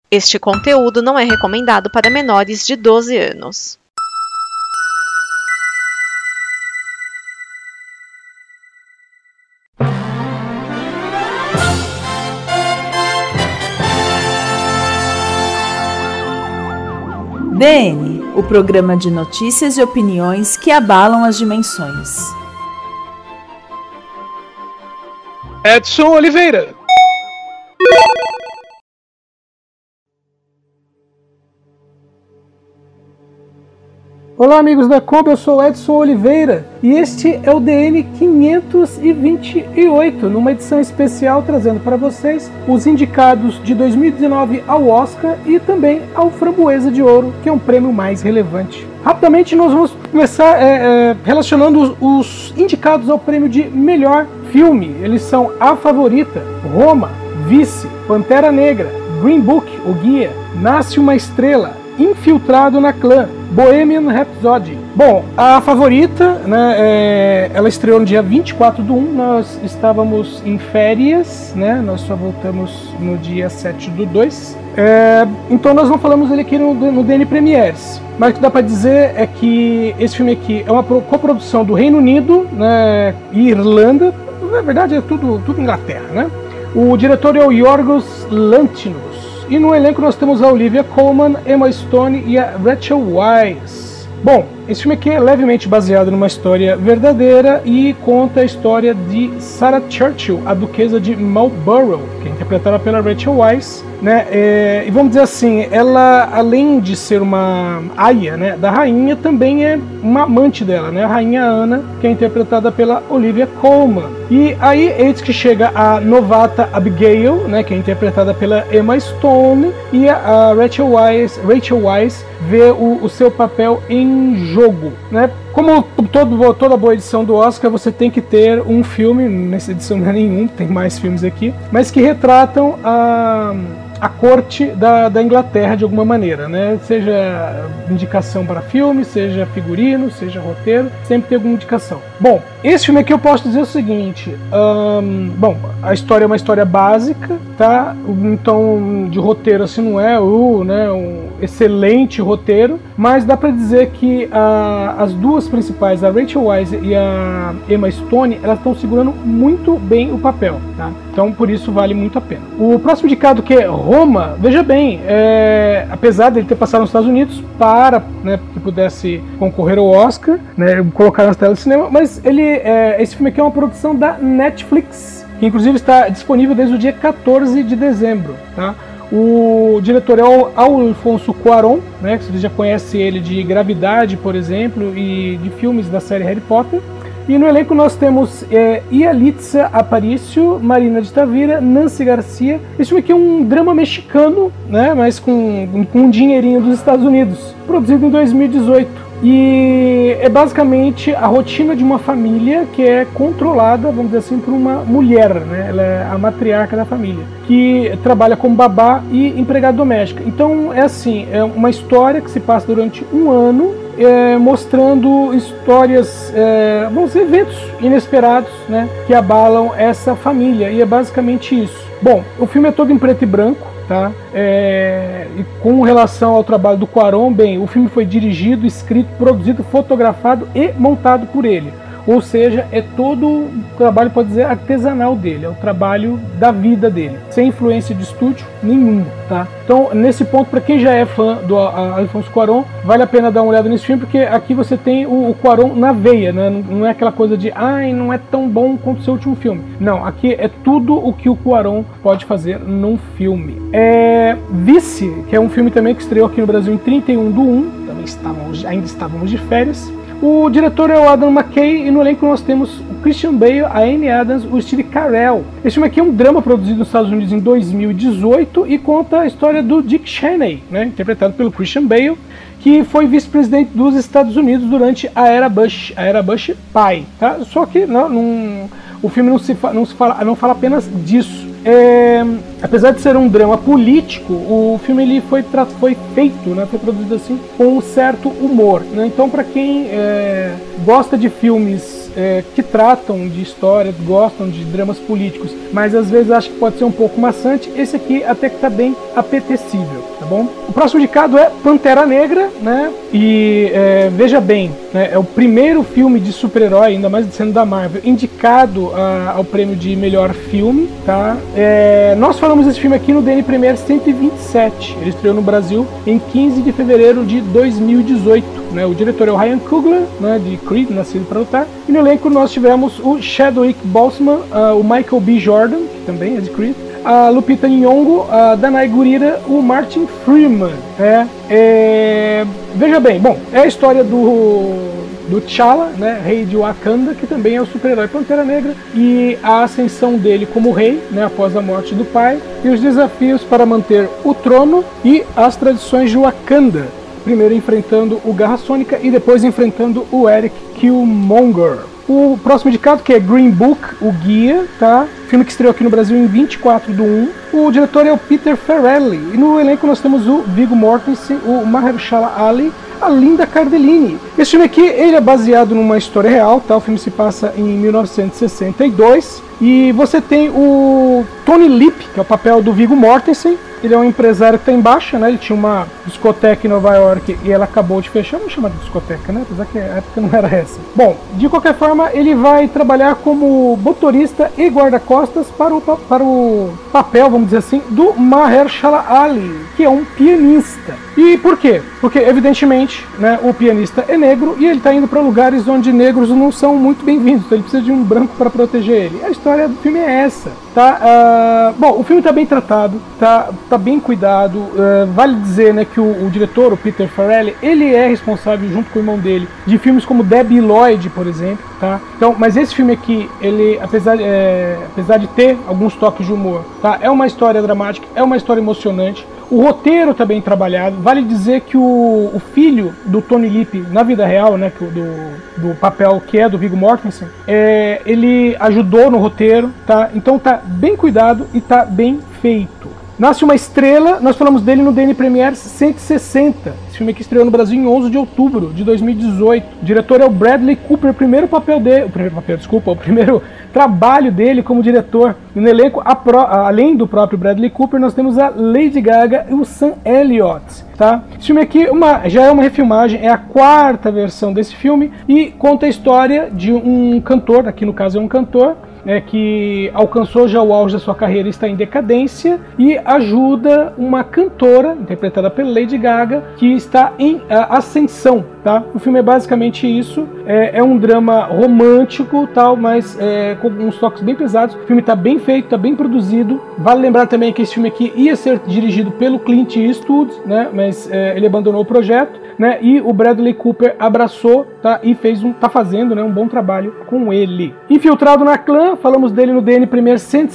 Este conteúdo não é recomendado para menores de 12 anos. DN, o programa de notícias e opiniões que abalam as dimensões. Edson Oliveira. Olá, amigos da Kombi, eu sou Edson Oliveira e este é o DN 528, numa edição especial trazendo para vocês os indicados de 2019 ao Oscar e também ao Framboesa de Ouro, que é um prêmio mais relevante. Rapidamente nós vamos começar relacionando os indicados ao prêmio de melhor filme. Eles são A Favorita, Roma, Vice, Pantera Negra, Green Book, O Guia, Nasce uma Estrela, Infiltrado na Clã, Bohemian Rhapsody. Bom, A Favorita, né, ela estreou no dia 24/1, nós estávamos em férias, né, nós só voltamos no dia 7/2. Então nós não falamos dele aqui no DN Premieres. Mas o que dá para dizer é que esse filme aqui é uma coprodução do Reino Unido, né, e Irlanda. Na verdade é tudo Inglaterra, né? O diretor é o Yorgos Lanthimos. E no elenco nós temos a Olivia Colman, Emma Stone e a Rachel Weisz. Bom, esse filme aqui é levemente baseado numa história verdadeira e conta a história de Sarah Churchill, a duquesa de Marlborough, que é interpretada pela Rachel Weisz, né? E vamos dizer assim, ela, além de ser uma aia, né, da rainha, também é uma amante dela, né? A rainha Ana, que é interpretada pela Olivia Colman. E aí, eis que chega a novata Abigail, né, que é interpretada pela Emma Stone, e a Rachel Weisz vê o seu papel em jogo, né? Como toda boa edição do Oscar, você tem que ter um filme, nessa edição não é nenhum, tem mais filmes aqui, mas que retratam a corte da Inglaterra de alguma maneira, né? Seja indicação para filme, seja figurino, seja roteiro, sempre tem alguma indicação. Bom, esse filme aqui eu posso dizer o seguinte, bom, a história é uma história básica, tá? Então, de roteiro assim não é um excelente roteiro, mas dá para dizer que as duas principais, a Rachel Weisz e a Emma Stone, elas estão segurando muito bem o papel, tá? Então, por isso vale muito a pena. O próximo indicado, que é Roma, veja bem, apesar dele ter passado nos Estados Unidos para, né, que pudesse concorrer ao Oscar, né, colocar nas telas de cinema, mas esse filme aqui é uma produção da Netflix, que inclusive está disponível desde o dia 14 de dezembro, tá? O diretor é o Alfonso Cuarón, né, que você já conhece ele de Gravidade, por exemplo, e de filmes da série Harry Potter. E no elenco nós temos Yalitza Aparicio, Marina de Tavira, Nancy Garcia. Esse filme aqui é um drama mexicano, né, mas com um dinheirinho dos Estados Unidos, produzido em 2018. E é basicamente a rotina de uma família que é controlada, vamos dizer assim, por uma mulher, né? Ela é a matriarca da família, que trabalha como babá e empregada doméstica. Então é assim, é uma história que se passa durante um ano, mostrando histórias, vamos dizer, eventos inesperados, né, que abalam essa família, e é basicamente isso. Bom, o filme é todo em preto e branco, tá? E com relação ao trabalho do Cuarón, bem, o filme foi dirigido, escrito, produzido, fotografado e montado por ele. Ou seja, é todo o trabalho, pode dizer, artesanal dele, é o trabalho da vida dele, sem influência de estúdio nenhuma, tá? Então, nesse ponto, para quem já é fã do Alfonso Cuarón, vale a pena dar uma olhada nesse filme, porque aqui você tem o Cuarón na veia, né? Não é aquela coisa de, não é tão bom quanto o seu último filme. Não, aqui é tudo o que o Cuarón pode fazer num filme. Vice, que é um filme também que estreou aqui no Brasil em 31/1, também ainda estávamos de férias. O diretor é o Adam McKay e no elenco nós temos o Christian Bale, a Amy Adams, o Steve Carell. Esse filme aqui é um drama produzido nos Estados Unidos em 2018 e conta a história do Dick Cheney, né, interpretado pelo Christian Bale, que foi vice-presidente dos Estados Unidos durante a era Bush pai, tá? Só que o filme não fala apenas disso. apesar de ser um drama político, o filme ele foi feito, né, foi produzido assim com um certo humor, né? Então, para quem gosta de filmes que tratam de história, gostam de dramas políticos, mas às vezes acha que pode ser um pouco maçante, esse aqui até que tá bem apetecível, tá bom? O próximo indicado é Pantera Negra, né? E veja bem, né, é o primeiro filme de super-herói, ainda mais sendo da Marvel, indicado ao prêmio de melhor filme, tá? Nós falamos desse filme aqui no DN Premiere 127, ele estreou no Brasil em 15 de fevereiro de 2018. Né, o diretor é o Ryan Coogler, né, de Creed, Nascido para Lutar. E no elenco nós tivemos o Chadwick Boseman, o Michael B. Jordan, que também é de Creed, a Lupita Nyong'o, a Danai Gurira, o Martin Freeman. Veja bem, bom, é a história do T'Challa, né, rei de Wakanda, que também é o super-herói Pantera Negra, e a ascensão dele como rei, né, após a morte do pai, e os desafios para manter o trono e as tradições de Wakanda. Primeiro enfrentando o Garra Sônica e depois enfrentando o Eric Killmonger. O próximo indicado, que é Green Book, o Guia, tá? Filme que estreou aqui no Brasil em 24/1. O diretor é o Peter Farrelly. E no elenco nós temos o Viggo Mortensen, o Mahershala Ali, a Linda Cardellini. Esse filme aqui, ele é baseado numa história real, tá? O filme se passa em 1962. E você tem o Tony Lip, que é o papel do Viggo Mortensen. Ele é um empresário que está em baixa, né? Ele tinha uma discoteca em Nova York e ela acabou de fechar. Vamos chamar de discoteca, né? Apesar que a época não era essa. Bom, de qualquer forma, ele vai trabalhar como motorista e guarda-costas para o papel, vamos dizer assim, do Mahershala Ali, que é um pianista. E por quê? Porque, evidentemente, né, o pianista é negro e ele está indo para lugares onde negros não são muito bem-vindos. Então ele precisa de um branco para proteger ele. A história do filme é essa, tá? Bom, o filme está bem tratado, tá bem cuidado. Vale dizer, né, que o diretor, o Peter Farrelly, ele é responsável, junto com o irmão dele, de filmes como Debbie Lloyd, por exemplo, tá? Então, mas esse filme aqui, ele, apesar de ter alguns toques de humor, tá? É uma história dramática, é uma história emocionante. O roteiro está bem trabalhado. Vale dizer que o filho do Tony Lip, na vida real, né, do papel que é do Viggo Mortensen, ele ajudou no roteiro, tá? Então tá bem cuidado e tá bem feito. Nasce uma Estrela, nós falamos dele no DN Premiere 160. Esse filme aqui estreou no Brasil em 11 de outubro de 2018. O diretor é o Bradley Cooper, o primeiro trabalho dele como diretor. No elenco, além do próprio Bradley Cooper, nós temos a Lady Gaga e o Sam Elliott. Tá? Esse filme aqui já é uma refilmagem, é a 4ª versão desse filme e conta a história de um cantor, aqui no caso é um cantor, que alcançou já o auge da sua carreira e está em decadência, e ajuda uma cantora, interpretada pela Lady Gaga, que está em ascensão. Tá? O filme é basicamente isso, é um drama romântico, tal, mas com uns toques bem pesados. O filme está bem feito, está bem produzido. Vale lembrar também que esse filme aqui ia ser dirigido pelo Clint Eastwood, né? Mas ele abandonou o projeto, né? E o Bradley Cooper abraçou, tá? E está fazendo, né, um bom trabalho com ele. Infiltrado na Clã, falamos dele no DN Premiere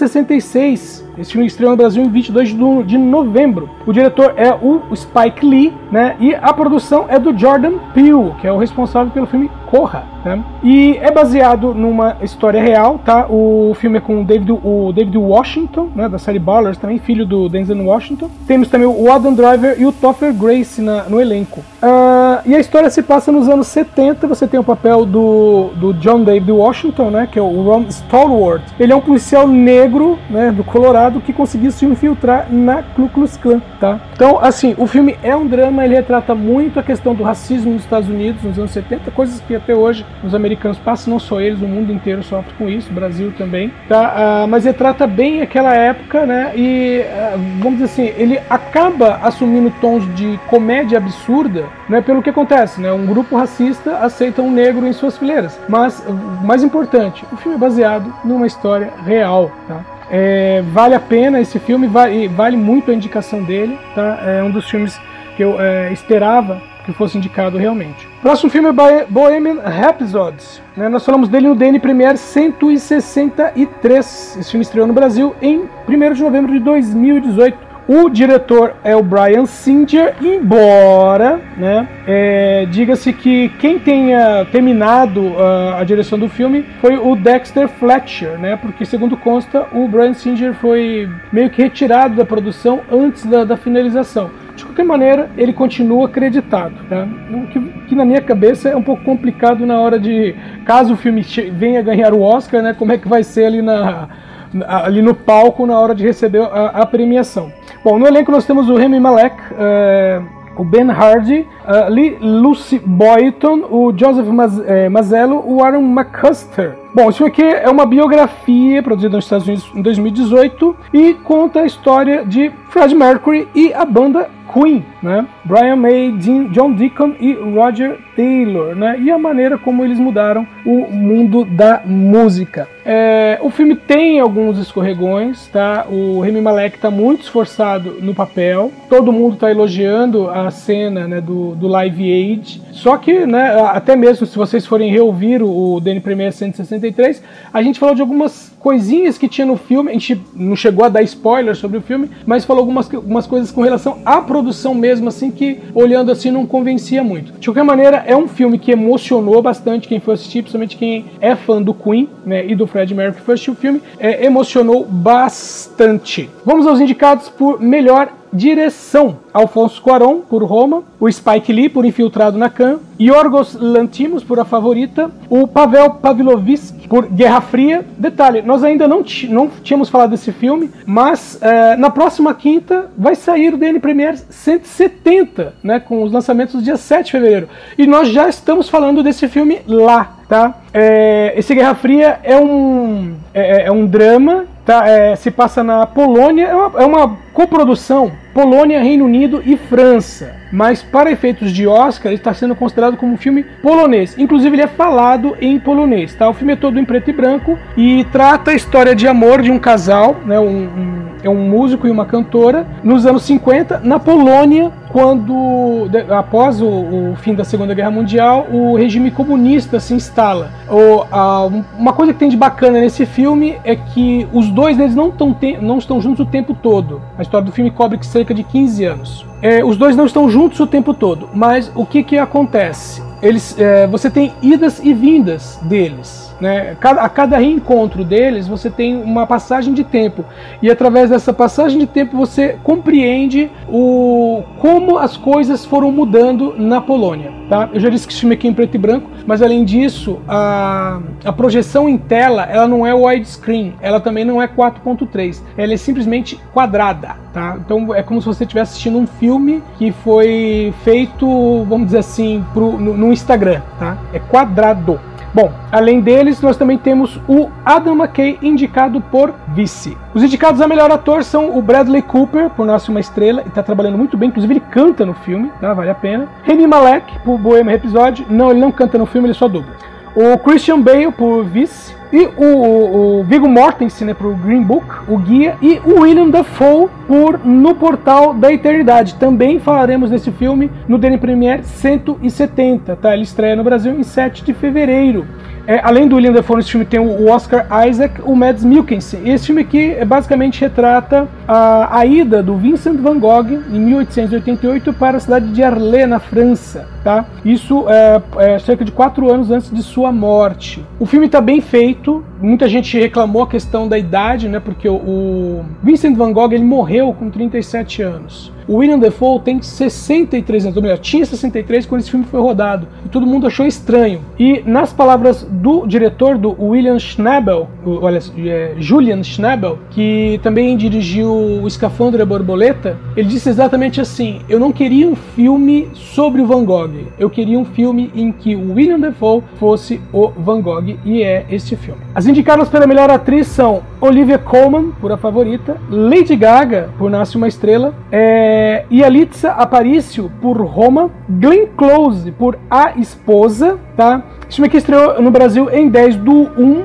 166. Esse filme estreou no Brasil em 22 de novembro. O diretor é o Spike Lee, né? E a produção é do Jordan Peele, que é o responsável pelo filme Corra, né? E é baseado numa história real, tá? O filme é com o David Washington, né? Da série Ballers, também filho do Denzel Washington. Temos também o Adam Driver e o Topher Grace no elenco. E a história se passa nos anos 70. Você tem o papel do John David Washington, né? Que é o Ron Stallworth. Ele é um policial negro, né? Do Colorado, que conseguiu se infiltrar na Ku Klux Klan, tá? Então, assim, o filme é um drama, ele retrata muito a questão do racismo nos Estados Unidos nos anos 70, coisas que até hoje os americanos passam, não só eles, o mundo inteiro sofre com isso, o Brasil também, tá? Mas retrata bem aquela época, né? E, vamos dizer assim, ele acaba assumindo tons de comédia absurda, né? Pelo que acontece, né? Um grupo racista aceita um negro em suas fileiras, mas, o mais importante, o filme é baseado numa história real, tá? Vale a pena esse filme, vale muito a indicação dele, tá? É um dos filmes que eu esperava que fosse indicado realmente. Próximo filme é Bohemian Rhapsody, né? Nós falamos dele no DN Premiere 163. Esse filme estreou no Brasil em 1º de novembro de 2018. O diretor é o Bryan Singer, embora, né, diga-se que quem tenha terminado a direção do filme foi o Dexter Fletcher, né, porque segundo consta o Bryan Singer foi meio que retirado da produção antes da finalização. De qualquer maneira, ele continua acreditado, tá? Que na minha cabeça é um pouco complicado na hora de, caso o filme venha ganhar o Oscar, né, como é que vai ser ali no palco na hora de receber a premiação. Bom, no elenco nós temos o Rami Malek, o Ben Hardy, Lucy Boynton, o Joseph Mazzello, o Aaron McCusker. Bom, isso aqui é uma biografia produzida nos Estados Unidos em 2018 e conta a história de Freddie Mercury e a banda Queen, né? Brian May, John Deacon e Roger Taylor, né? E a maneira como eles mudaram o mundo da música. O filme tem alguns escorregões, tá? O Rami Malek está muito esforçado no papel, todo mundo está elogiando a cena, né, do Live Aid, só que, né, até mesmo se vocês forem reouvir o DN Premiere 163, a gente falou de algumas coisinhas que tinha no filme, a gente não chegou a dar spoiler sobre o filme, mas falou algumas coisas com relação à produção mesmo, assim, que olhando assim não convencia muito. De qualquer maneira, é um filme que emocionou bastante quem foi assistir, principalmente quem é fã do Queen, né, e do Freddie Mercury que foi assistir o filme, emocionou bastante. Vamos aos indicados por melhor direção: Alfonso Cuarón por Roma, o Spike Lee por Infiltrado na Khan, Yorgos Lanthimos por A Favorita, o Pavel Pavlovsky por Guerra Fria. Detalhe, nós ainda não tínhamos falado desse filme, mas na próxima quinta vai sair o DN Premiere 170, né, com os lançamentos no dia 7 de fevereiro. E nós já estamos falando desse filme lá, tá? Esse Guerra Fria é um drama, tá? Se passa na Polônia, é uma coprodução Polônia, Reino Unido e França, mas para efeitos de Oscar ele está sendo considerado como um filme polonês, inclusive ele é falado em polonês, tá? O filme é todo em preto e branco e trata a história de amor de um casal, né? É um músico e uma cantora nos anos 50 na Polônia, quando após o fim da Segunda Guerra Mundial o regime comunista se instala. Uma coisa que tem de bacana nesse filme é que os dois eles não estão juntos o tempo todo. A história do filme cobre cerca de 15 anos. Os dois não estão juntos o tempo todo, mas o que acontece? Você tem idas e vindas deles, né? A cada reencontro deles você tem uma passagem de tempo, e através dessa passagem de tempo você compreende como as coisas foram mudando na Polônia, tá? Eu já disse que esse filme aqui é em preto e branco, mas além disso a projeção em tela ela não é widescreen, ela também não é 4.3, ela é simplesmente quadrada, tá? Então é como se você estivesse assistindo um filme que foi feito, vamos dizer assim, no Instagram, tá? É quadrado. Bom, além deles, nós também temos o Adam McKay, indicado por Vice. Os indicados a melhor ator são o Bradley Cooper, por Nasce uma Estrela, e está trabalhando muito bem, inclusive ele canta no filme, tá? Vale a pena. Rami Malek, por Bohemian Rhapsody, não, ele não canta no filme, ele só dubla. O Christian Bale, por Vice. E o Viggo Mortensen, né, por Green Book, o Guia, e o William Dafoe por No Portal da Eternidade. Também falaremos desse filme no DN Premiere 170, tá? Ele estreia no Brasil em 7 de fevereiro. Além do William Dafoe, nesse filme tem o Oscar Isaac, o Mads Mikkelsen. E esse filme aqui basicamente retrata a ida do Vincent van Gogh em 1888 para a cidade de Arles, na França, tá? Isso é cerca de 4 anos antes de sua morte. O filme está bem feito. Muita gente reclamou a questão da idade, né? Porque o Vincent van Gogh ele morreu com 37 anos. O William Dafoe tem 63 anos, ou melhor, tinha 63 quando esse filme foi rodado, e todo mundo achou estranho. E nas palavras do diretor, do William Schnabel, Julian Schnabel, que também dirigiu O Escafandro e a Borboleta, ele disse exatamente assim: eu não queria um filme sobre o Van Gogh, eu queria um filme em que o William Dafoe fosse o Van Gogh, e é este filme. As indicadas para a melhor atriz são Olivia Colman, por A Favorita, Lady Gaga, por Nasce uma Estrela, Yalitza Aparicio, por Roma, Glenn Close, por A Esposa, tá? Esse filme aqui estreou no Brasil em 10/1.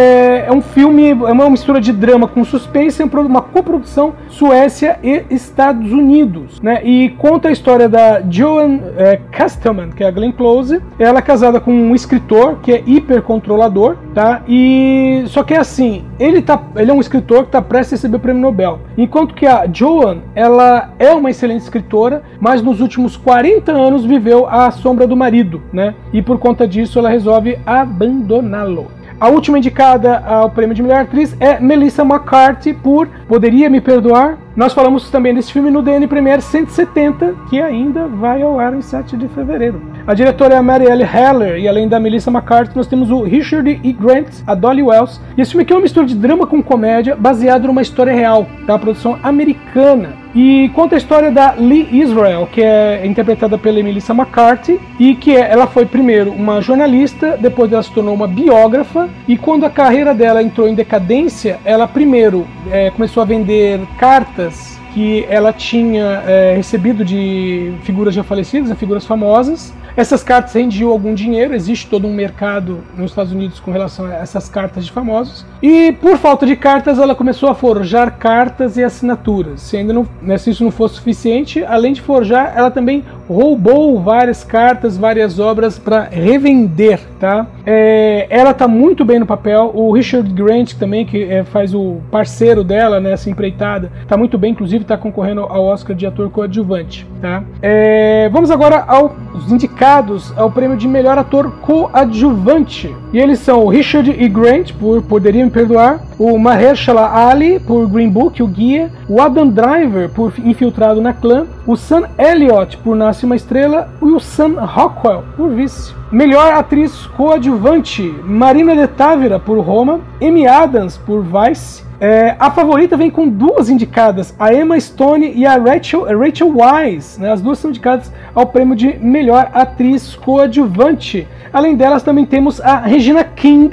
É um filme, é uma mistura de drama com suspense, uma coprodução Suécia e Estados Unidos, né? E conta a história da Joan Castleman, que é a Glenn Close. Ela é casada com um escritor que é hipercontrolador, tá? E só que é assim, ele é um escritor que está prestes a receber o prêmio Nobel. Enquanto que a Joan, ela é uma excelente escritora, mas nos últimos 40 anos viveu à sombra do marido, né? E por conta disso ela resolve abandoná-lo. A última indicada ao prêmio de melhor atriz é Melissa McCarthy por Poderia Me Perdoar. Nós falamos também desse filme no DN Premiere 170, que ainda vai ao ar em 7 de fevereiro. A diretora é a Marielle Heller, e além da Melissa McCarthy, nós temos o Richard E. Grant, a Dolly Wells. E esse filme aqui é uma mistura de drama com comédia, baseado numa história real, da produção americana. E conta a história da Lee Israel, que é interpretada pela Melissa McCarthy, e que ela foi primeiro uma jornalista, depois ela se tornou uma biógrafa, e quando a carreira dela entrou em decadência, ela primeiro começou a vender cartas que ela tinha recebido de figuras já falecidas, figuras famosas. Essas cartas rendiam algum dinheiro, existe todo um mercado nos Estados Unidos com relação a essas cartas de famosos. E por falta de cartas, ela começou a forjar cartas e assinaturas. Se isso não fosse suficiente, além de forjar, ela também roubou várias cartas, várias obras para revender, tá? Ela tá muito bem no papel. O Richard Grant também, que faz o parceiro dela nessa empreitada, tá muito bem, inclusive tá concorrendo ao Oscar de ator coadjuvante, tá? Vamos agora aos indicados ao prêmio de melhor ator coadjuvante. E eles são o Richard E. Grant, por Poderia Me Perdoar, o Mahershala Ali, por Green Book, o Guia, o Adam Driver, por Infiltrado na Clã, o Sam Elliott, por Nasce Uma Estrela, e o Sam Rockwell, por Vice. Melhor atriz coadjuvante, Marina de Távora, por Roma, Amy Adams, por Vice. A favorita vem com duas indicadas, a Emma Stone e a Rachel Weisz, né? As duas são indicadas ao prêmio de melhor atriz coadjuvante. Além delas também temos a Regina King,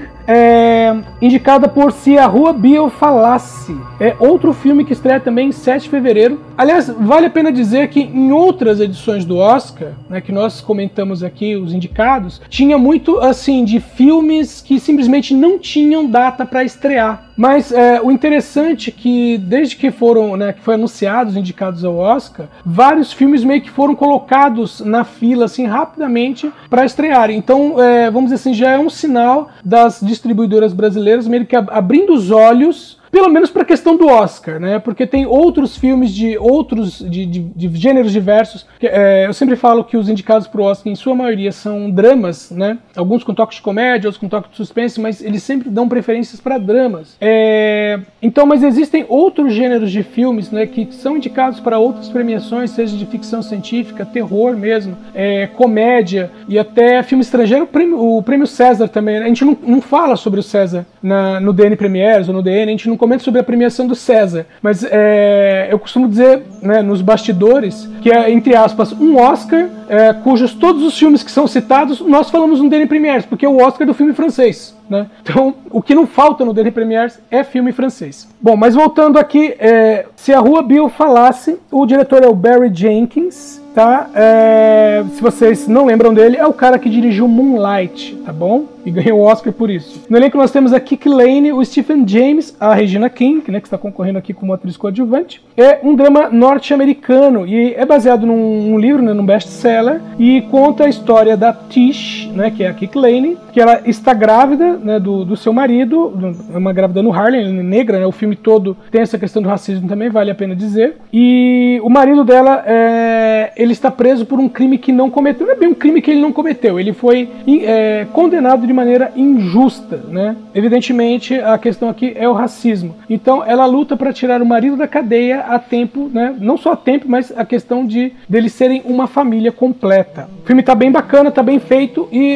indicada por Se a Rua Biel Falasse. É outro filme que estreia também em 7 de fevereiro. Aliás, vale a pena dizer que em outras edições do Oscar, né, que nós comentamos aqui, os indicados, tinha muito assim de filmes que simplesmente não tinham data para estrear. Mas o interessante é que desde que foram, né, que foi anunciados os indicados ao Oscar, vários filmes meio que foram colocados na fila assim rapidamente para estrearem. Então, vamos dizer assim, já é um sinal das distribuidoras brasileiras meio que abrindo os olhos, pelo menos para a questão do Oscar, né? Porque tem outros filmes de gêneros diversos. Eu sempre falo que os indicados para o Oscar, em sua maioria, são dramas, né? Alguns com toques de comédia, outros com toques de suspense, mas eles sempre dão preferências para dramas. Então, mas existem outros gêneros de filmes, né, que são indicados para outras premiações, seja de ficção científica, terror mesmo, comédia e até filme estrangeiro. O prêmio César também. A gente não fala sobre o César no DN Premieres ou no DN, a gente não comenta sobre a premiação do César, mas eu costumo dizer, né, nos bastidores, que é, entre aspas, um Oscar cujos todos os filmes que são citados nós falamos no DN Premieres, porque é o Oscar do filme francês, né? Então, o que não falta no DN Premieres é filme francês. Bom, mas voltando aqui, Se a Rua Biel Falasse, o diretor é o Barry Jenkins, tá? Se vocês não lembram dele, é o cara que dirigiu Moonlight, tá bom? E ganhou o Oscar por isso. No elenco nós temos a Kiki Lane, o Stephen James, a Regina King, né, que está concorrendo aqui como atriz coadjuvante. É um drama norte-americano e é baseado num livro, né, num best-seller, e conta a história da Tish, né, que é a Kiki Lane, que ela está grávida, né, do seu marido, uma grávida no Harlem, negra, né, o filme todo tem essa questão do racismo também, vale a pena dizer. E o marido dela, ele está preso por um crime que não cometeu. Não é bem um crime que ele não cometeu, ele foi condenado de maneira injusta, né? Evidentemente, a questão aqui é o racismo. Então, ela luta para tirar o marido da cadeia a tempo, né? Não só a tempo, mas a questão deles serem uma família completa. O filme tá bem bacana, tá bem feito e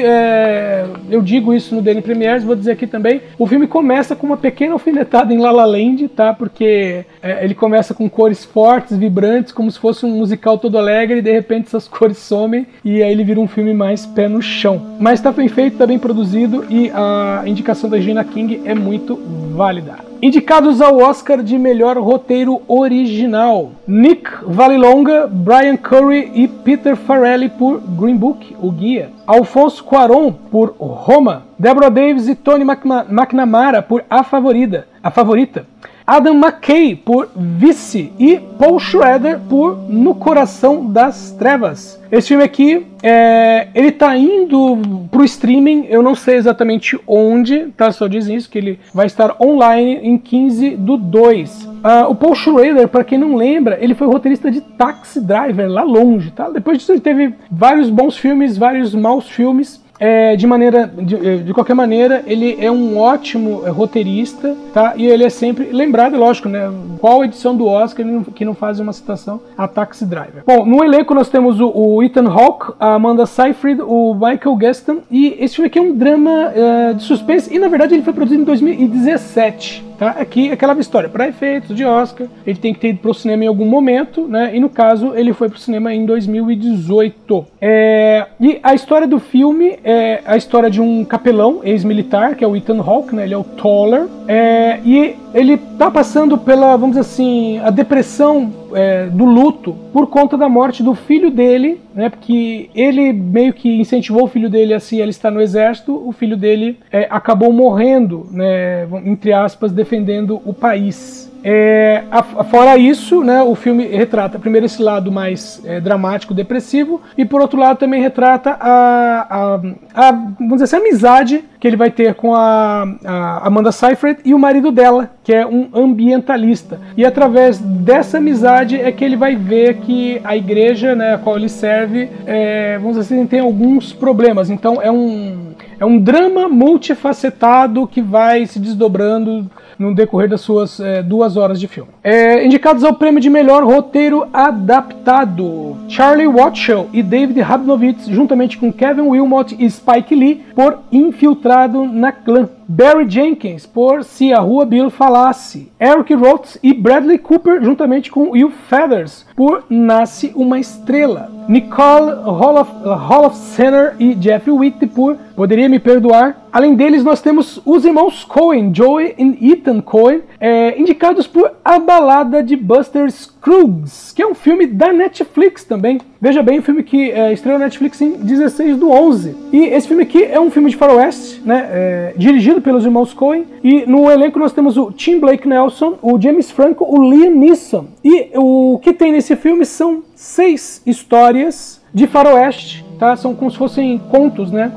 eu digo isso no DN Premieres, vou dizer aqui também. O filme começa com uma pequena alfinetada em La La Land, tá? Porque ele começa com cores fortes, vibrantes, como se fosse um musical todo alegre e de repente essas cores somem e aí ele vira um filme mais pé no chão. Mas tá bem feito, tá bem produzido e a indicação da Regina King é muito válida. Indicados ao Oscar de melhor roteiro original: Nick Vallelonga, Brian Curry e Peter Farrelly por Green Book, O Guia. Alfonso Cuarón por Roma. Deborah Davis e Tony McNamara por A Favorita. Adam McKay por Vice e Paul Schrader por No Coração das Trevas. Esse filme aqui, ele tá indo pro streaming, eu não sei exatamente onde, tá? Só dizem isso, que ele vai estar online em 15/2. O Paul Schrader, para quem não lembra, ele foi roteirista de Taxi Driver, lá longe, tá? Depois disso ele teve vários bons filmes, vários maus filmes. De qualquer maneira, ele é um ótimo roteirista, tá? E ele é sempre lembrado, lógico, né? Qual edição do Oscar que não faz uma citação a Taxi Driver? Bom, no elenco nós temos o Ethan Hawke, a Amanda Seyfried, o Michael Gaston, e esse filme aqui é um drama de suspense, e na verdade ele foi produzido em 2017. Tá? Aqui, aquela história, para efeitos de Oscar, ele tem que ter ido para o cinema em algum momento, né? E no caso, ele foi para o cinema em 2018. E a história do filme é a história de um capelão ex-militar, que é o Ethan Hawke, né? Ele é o Toller, e ele tá passando pela, vamos dizer assim, a depressão do luto por conta da morte do filho dele, né? Porque ele meio que incentivou o filho dele a se alistar no exército, o filho dele acabou morrendo, né? Entre aspas, defendendo o país. Fora isso, né, o filme retrata primeiro esse lado mais dramático, depressivo, e por outro lado também retrata vamos dizer assim, a amizade que ele vai ter com a Amanda Seyfried e o marido dela, que é um ambientalista. E através dessa amizade é que ele vai ver que a igreja, né, a qual ele serve, vamos dizer assim, tem alguns problemas. Então é um drama multifacetado que vai se desdobrando no decorrer das suas 2 horas de filme. Indicados ao prêmio de melhor roteiro adaptado: Charlie Watchell e David Rabinowitz, juntamente com Kevin Willmott e Spike Lee, por Infiltrado na Clã. Barry Jenkins por Se a Rua Bill Falasse. Eric Roth e Bradley Cooper, juntamente com Will Feathers, por Nasce uma Estrela. Nicole Holofcener e Jeff Witt por Poderia Me Perdoar. Além deles, nós temos os irmãos Coen, Joey e Ethan Coen, indicados por A Balada de Buster Scruggs, que é um filme da Netflix também. Veja bem, um filme que estreou na Netflix em 16/11. E esse filme aqui é um filme de faroeste, né, dirigido pelos irmãos Coen. E no elenco nós temos o Tim Blake Nelson, o James Franco, o Liam Neeson. E o que tem nesse filme são 6 histórias de faroeste, tá? São como se fossem contos, né?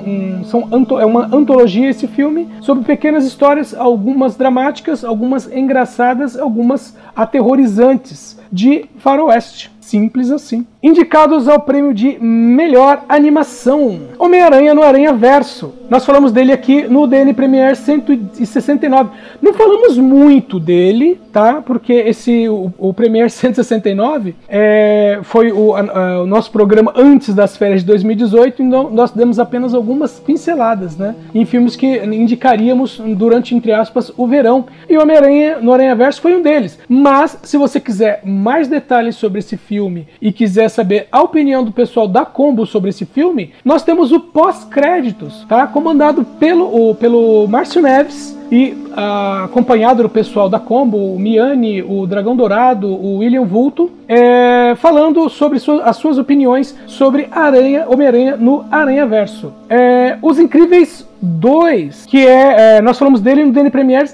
É uma antologia esse filme, sobre pequenas histórias, algumas dramáticas, algumas engraçadas, algumas aterrorizantes, de faroeste. Simples assim. Indicados ao prêmio de melhor animação: Homem-Aranha no Aranhaverso. Nós falamos dele aqui no DN Premiere 169. Não falamos muito dele, tá? Porque o Premiere 169 foi o nosso programa antes das férias de 2018, então nós demos apenas algumas pinceladas, né? Em filmes que indicaríamos durante, entre aspas, o verão. E o Homem-Aranha no Aranhaverso foi um deles. Mas, se você quiser mais detalhes sobre esse filme e quiser saber a opinião do pessoal da Combo sobre esse filme, nós temos o pós-créditos, tá? Comandado pelo Márcio Neves e acompanhado do pessoal da Combo, o Miane, o Dragão Dourado, o William Vulto, falando sobre as suas opiniões sobre Homem-Aranha no Aranhaverso. Os Incríveis 2, que nós falamos dele no DN Premiere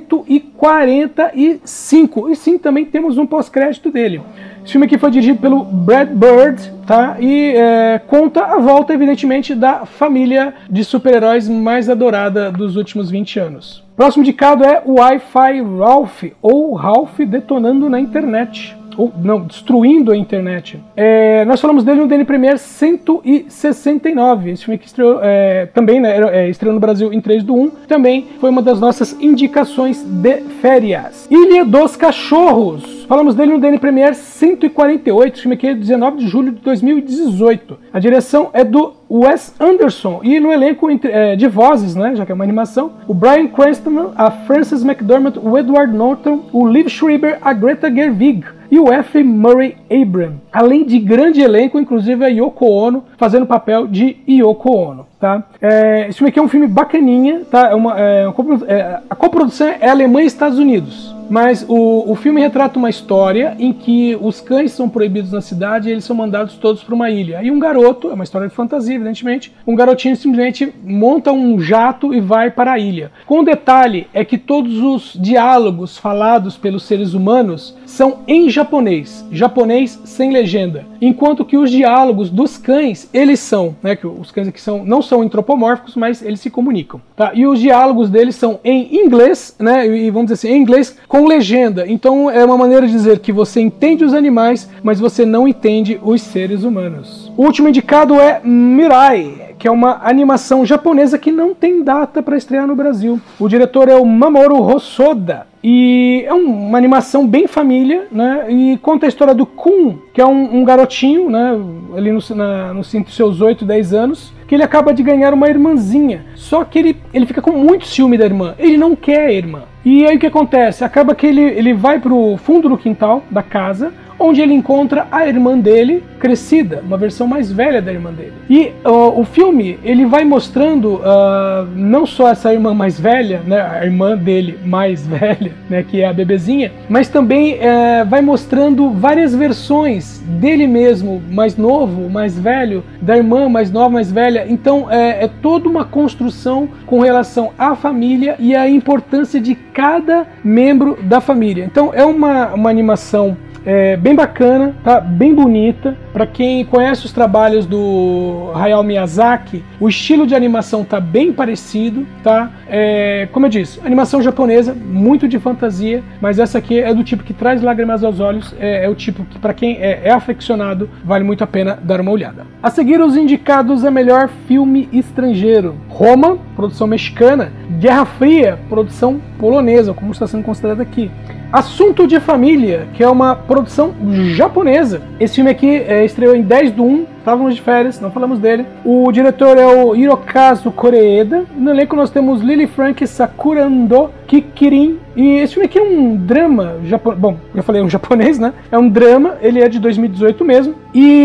145, e sim, também temos um pós-crédito dele. Esse filme aqui foi dirigido pelo Brad Bird, tá? E conta a volta, evidentemente, da família de super-heróis mais adorada dos últimos 20 anos. Próximo indicado é o Wi-Fi Ralph, ou Ralph Detonando na Internet. Ou não, Destruindo a Internet. Nós falamos dele no DN Premiere 169. Esse filme que estreou também, né, estreou no Brasil em 3/1. Também foi uma das nossas indicações de férias. Ilha dos Cachorros. Falamos dele no DN Premiere 148. Esse filme aqui é 19 de julho de 2018. A direção é do Wes Anderson. E no elenco de vozes, né, já que é uma animação, o Bryan Cranston, a Frances McDormand, o Edward Norton, o Liv Schreiber, a Greta Gerwig e o F. Murray Abraham. Além de grande elenco, inclusive a Yoko Ono, fazendo o papel de Yoko Ono. tá? Esse filme aqui é um filme bacaninha, tá? A coprodução é Alemanha e Estados Unidos. Mas o filme retrata uma história em que os cães são proibidos na cidade e eles são mandados todos para uma ilha. Aí um garoto, é uma história de fantasia, evidentemente, um garotinho simplesmente monta um jato e vai para a ilha. Com um detalhe é que todos os diálogos falados pelos seres humanos são em japonês sem legenda. Enquanto que os diálogos dos cães, eles são, né, que os cães aqui não são antropomórficos, mas eles se comunicam, tá? E os diálogos deles são em inglês, né, e vamos dizer assim, em inglês com legenda. Então é uma maneira de dizer que você entende os animais, mas você não entende os seres humanos. O último indicado é Mirai, que é uma animação japonesa que não tem data para estrear no Brasil. O diretor é o Mamoru Hosoda. E é uma animação bem família, né? E conta a história do Kun, que é um garotinho, né? Ali nos seus 8, 10 anos, que ele acaba de ganhar uma irmãzinha. Só que ele fica com muito ciúme da irmã. Ele não quer a irmã. E aí o que acontece? Acaba que ele vai pro fundo do quintal da casa, onde ele encontra a irmã dele crescida, uma versão mais velha da irmã dele. E o filme, ele vai mostrando não só essa irmã mais velha, né, a irmã dele mais velha, né, que é a bebezinha, mas também vai mostrando várias versões dele mesmo, mais novo, mais velho, da irmã mais nova, mais velha. Então é toda uma construção com relação à família e à importância de cada membro da família. Então é uma animação bem bacana, tá? Bem bonita. Para quem conhece os trabalhos do Hayao Miyazaki, o estilo de animação tá bem parecido, tá? Como eu disse, animação japonesa, muito de fantasia, mas essa aqui é do tipo que traz lágrimas aos olhos, é o tipo que para quem é afeccionado vale muito a pena dar uma olhada. A seguir, os indicados a melhor filme estrangeiro: Roma, produção mexicana; Guerra Fria, produção polonesa, como está sendo considerado aqui; Assunto de Família, que é uma produção japonesa. Esse filme aqui estreou em 10/1, estávamos de férias, não falamos dele. O diretor é o Hirokazu Koreeda. No elenco nós temos Lily Frank, Sakura Ando, Kikirin. E esse filme aqui é um drama, bom, eu falei um japonês, né? É um drama, ele é de 2018 mesmo.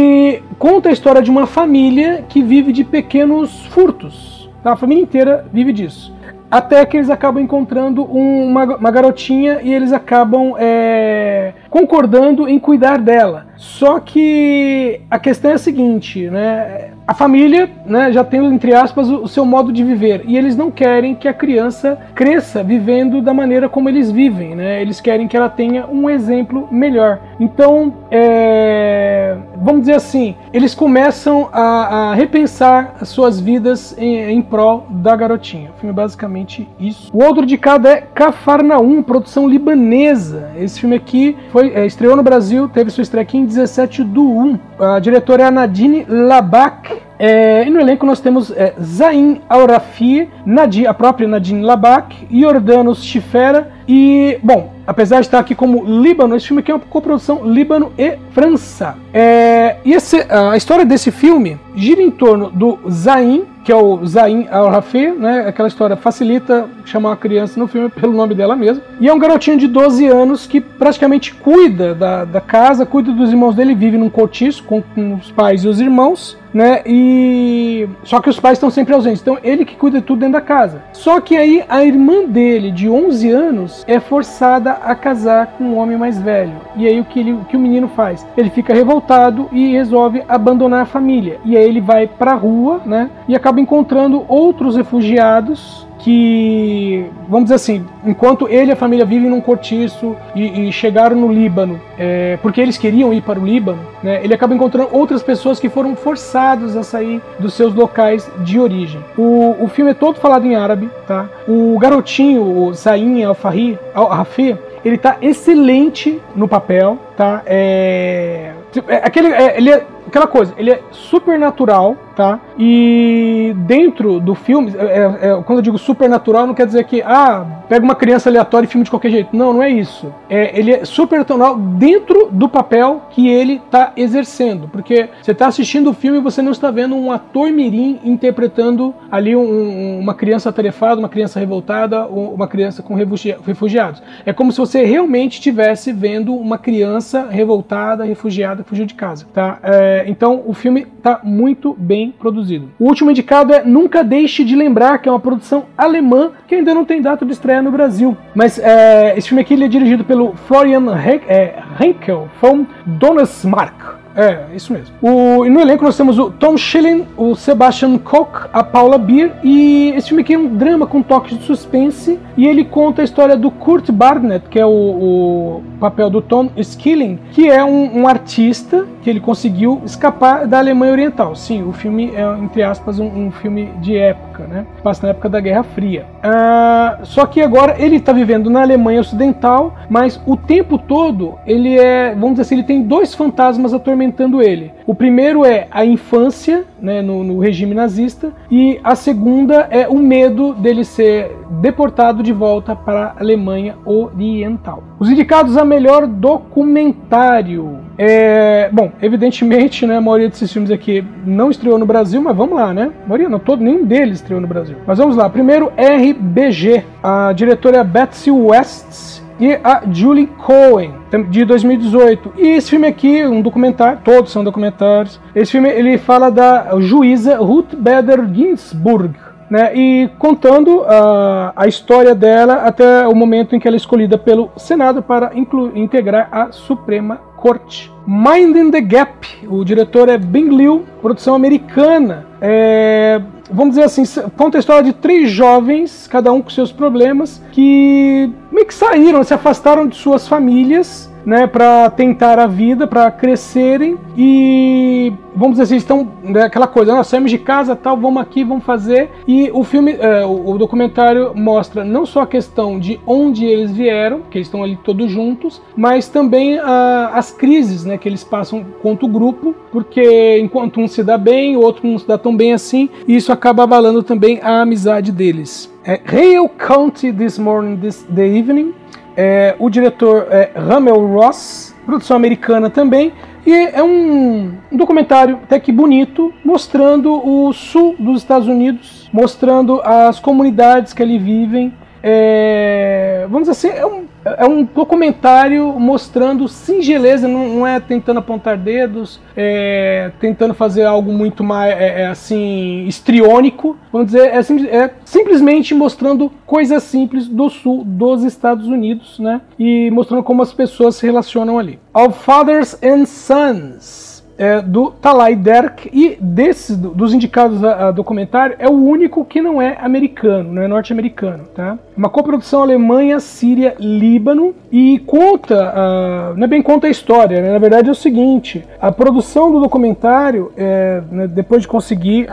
E conta a história de uma família que vive de pequenos furtos. A família inteira vive disso. Até que eles acabam encontrando uma garotinha e eles acabam concordando em cuidar dela. Só que a questão é a seguinte, né? A família, né, já tem, entre aspas, o seu modo de viver. E eles não querem que a criança cresça vivendo da maneira como eles vivem, né? Eles querem que ela tenha um exemplo melhor. Então, vamos dizer assim, eles começam a repensar as suas vidas em prol da garotinha. O filme é basicamente isso. O outro indicado é Cafarnaum, produção libanesa. Esse filme aqui estreou no Brasil, teve sua estreia aqui em 17/1. A diretora é a Nadine Labak. E no elenco nós temos Zain Al-Rafi, a própria Nadine Labak, Yordanos Shifera e, bom, apesar de estar aqui como Líbano, esse filme aqui é uma coprodução Líbano e França. A história desse filme gira em torno do Zain, que é o Zain Al-Rafi, né? Aquela história facilita chamar uma criança no filme pelo nome dela mesmo. E é um garotinho de 12 anos que praticamente cuida da casa, cuida dos irmãos dele, vive num cortiço com os pais e os irmãos, né? Só que os pais estão sempre ausentes, então ele que cuida de tudo dentro da casa. Só que aí a irmã dele, de 11 anos, é forçada a casar com um homem mais velho. E aí o que o menino faz? Ele fica revoltado e resolve abandonar a família. E aí ele vai pra rua, né? E acaba encontrando outros refugiados que, vamos dizer assim, enquanto ele e a família vivem num cortiço e chegaram no Líbano, porque eles queriam ir para o Líbano, né, ele acaba encontrando outras pessoas que foram forçados a sair dos seus locais de origem. O filme é todo falado em árabe, tá? O garotinho, o Zain Al-Rafi, ele tá excelente no papel, tá? Aquela coisa, ele é super natural, tá? E dentro do filme, quando eu digo super natural, não quer dizer que, pega uma criança aleatória e filme de qualquer jeito. Não, não é isso. Ele é super natural dentro do papel que ele tá exercendo. Porque você tá assistindo o filme e você não está vendo um ator mirim interpretando ali uma criança atarefada, uma criança revoltada, ou uma criança com refugiados. É como se você realmente estivesse vendo uma criança revoltada, refugiada, que fugiu de casa, tá? Então o filme tá muito bem bem produzido. O último indicado é Nunca Deixe de Lembrar, que é uma produção alemã que ainda não tem data de estreia no Brasil. Mas esse filme aqui ele é dirigido pelo Florian Henkel von Donnersmarck. Isso mesmo. E no elenco nós temos o Tom Schilling, o Sebastian Koch, a Paula Beer, e esse filme aqui é um drama com toques de suspense, e ele conta a história do Kurt Barnett, que é o papel do Tom Schilling, que é um artista que ele conseguiu escapar da Alemanha Oriental. Sim, o filme é, entre aspas, um filme de época, né? Passa na época da Guerra Fria. Só que agora ele está vivendo na Alemanha Ocidental, mas o tempo todo ele vamos dizer assim, ele tem dois fantasmas atormentando ele. O primeiro é a infância, né, no regime nazista, e a segunda é o medo dele ser deportado de volta para a Alemanha Oriental. Os indicados a melhor documentário. Bom, evidentemente, né, a maioria desses filmes aqui não estreou no Brasil, mas vamos lá, né? A maioria não, nenhum deles estreou no Brasil. Mas vamos lá. Primeiro, RBG. A diretora é Betsy West e a Julie Cohen, de 2018. E esse filme aqui, um documentário, todos são documentários. Esse filme ele fala da juíza Ruth Bader Ginsburg, né, e contando a história dela até o momento em que ela é escolhida pelo Senado para integrar a Suprema Corte. Minding the Gap, o diretor é Bing Liu, produção americana. Vamos dizer assim, conta a história de 3 jovens, cada um com seus problemas, que meio que saíram, se afastaram de suas famílias, né, para tentar a vida, para crescerem, e vamos dizer assim, estão aquela coisa, nós saímos de casa, tal, vamos aqui, vamos fazer. E o filme, o documentário mostra não só a questão de onde eles vieram, que eles estão ali todos juntos, mas também as crises, né, que eles passam quanto grupo, porque enquanto um se dá bem, o outro não se dá tão bem assim, e isso acaba abalando também a amizade deles. Hale County This Morning, The Evening. O diretor é Ramel Ross, produção americana também, e é um documentário até que bonito, mostrando o sul dos Estados Unidos, mostrando as comunidades que ali vivem. Vamos dizer assim, é um documentário mostrando singeleza, não é tentando apontar dedos, tentando fazer algo muito mais assim, histriônico. Vamos dizer, é simplesmente mostrando coisas simples do sul dos Estados Unidos, né? E mostrando como as pessoas se relacionam ali. All Fathers and Sons, do Talay Derk, e dos indicados a documentário, é o único que não é americano, não é norte-americano, tá? Uma coprodução Alemanha, Síria, Líbano, e não é bem conta a história, né? Na verdade é o seguinte, a produção do documentário, né, depois de conseguir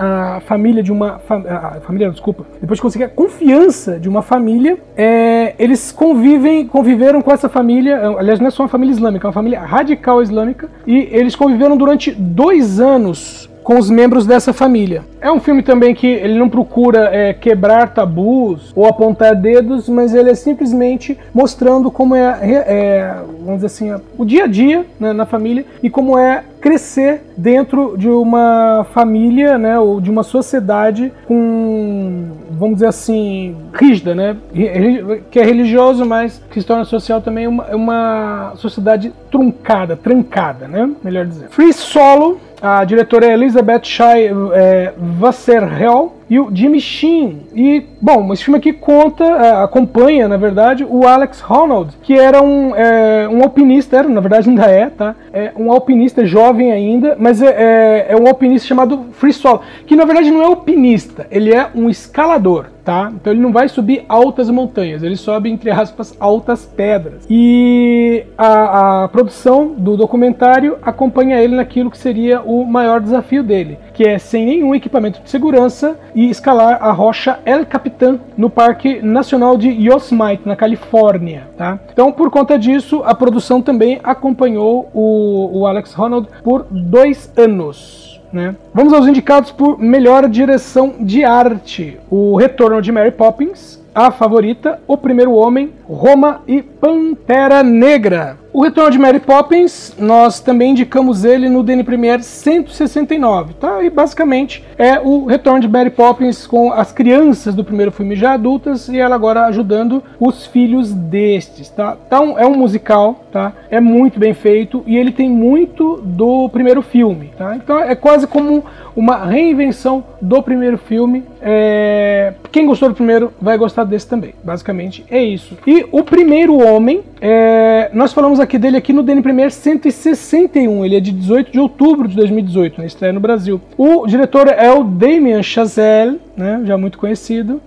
depois de conseguir a confiança de uma família, eles conviveram com essa família, aliás não é só uma família islâmica, é uma família radical islâmica, e eles conviveram durante 2 anos com os membros dessa família. É um filme também que ele não procura quebrar tabus ou apontar dedos, mas ele é simplesmente mostrando como vamos dizer assim, o dia a dia, né, na família, e como é crescer dentro de uma família, né, ou de uma sociedade com, vamos dizer assim, rígida, né, que é religioso, mas que se torna social também uma sociedade trancada, né, melhor dizer. Free Solo, a diretora é Elizabeth Shai Wasserhell e o Jimmy Sheen. E, bom, esse filme aqui acompanha, na verdade, o Alex Honnold, que era um alpinista, na verdade ainda tá? É um alpinista jovem ainda, mas é um alpinista chamado Free Solo, que na verdade não é alpinista, ele é um escalador, tá? Então ele não vai subir altas montanhas, ele sobe, entre aspas, altas pedras. E a produção do documentário acompanha ele naquilo que seria o maior desafio dele, que é sem nenhum equipamento de segurança e escalar a rocha El Capitan no Parque Nacional de Yosemite, na Califórnia, tá? Então, por conta disso, a produção também acompanhou o Alex Honnold por 2 anos. Né? Vamos aos indicados por melhor direção de arte: O Retorno de Mary Poppins, A Favorita, O Primeiro Homem, Roma e Pantera Negra. O Retorno de Mary Poppins, nós também indicamos ele no DN Premiere 169, tá? E basicamente é o Retorno de Mary Poppins com as crianças do primeiro filme já adultas e ela agora ajudando os filhos destes, tá? Então é um musical, tá? É muito bem feito e ele tem muito do primeiro filme, tá? Então é quase como uma reinvenção do primeiro filme. Quem gostou do primeiro vai gostar desse também. Basicamente é isso. E o Primeiro Homem, nós falamos aqui dele aqui no DN Premiere 161. Ele é de 18 de outubro de 2018, né? Estreia no Brasil. O diretor é o Damien Chazelle, né? Já muito conhecido.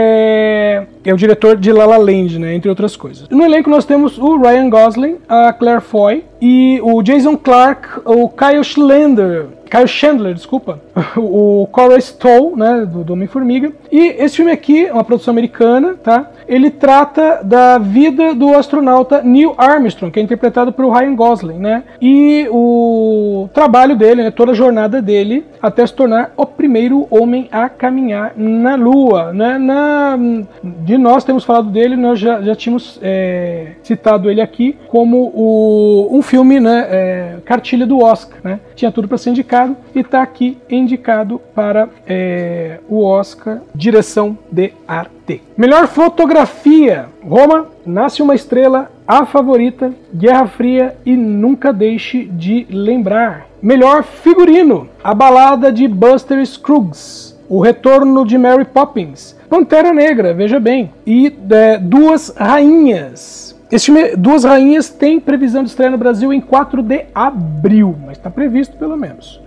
É o diretor de La La Land, né? Entre outras coisas. No elenco nós temos o Ryan Gosling, a Claire Foy e o Jason Clarke, o Kyle Chandler, desculpa, o Corey Stoll, né, do Homem-Formiga. E esse filme aqui é uma produção americana, tá? Ele trata da vida do astronauta Neil Armstrong, que é interpretado por Ryan Gosling, né? E o trabalho dele, né, toda a jornada dele, até se tornar o primeiro homem a caminhar na Lua, né? De nós temos falado dele, nós já tínhamos citado ele aqui como um filme, né, cartilha do Oscar, né? Tinha tudo para ser indicado e está aqui indicado para o Oscar Direção de Arte. Melhor fotografia: Roma, Nasce uma Estrela, A Favorita, Guerra Fria e Nunca Deixe de Lembrar. Melhor figurino: A Balada de Buster Scruggs, O Retorno de Mary Poppins, Pantera Negra, veja bem, e Duas Rainhas. Esse filme, Duas Rainhas, tem previsão de estreia no Brasil em 4 de abril, mas está previsto pelo menos.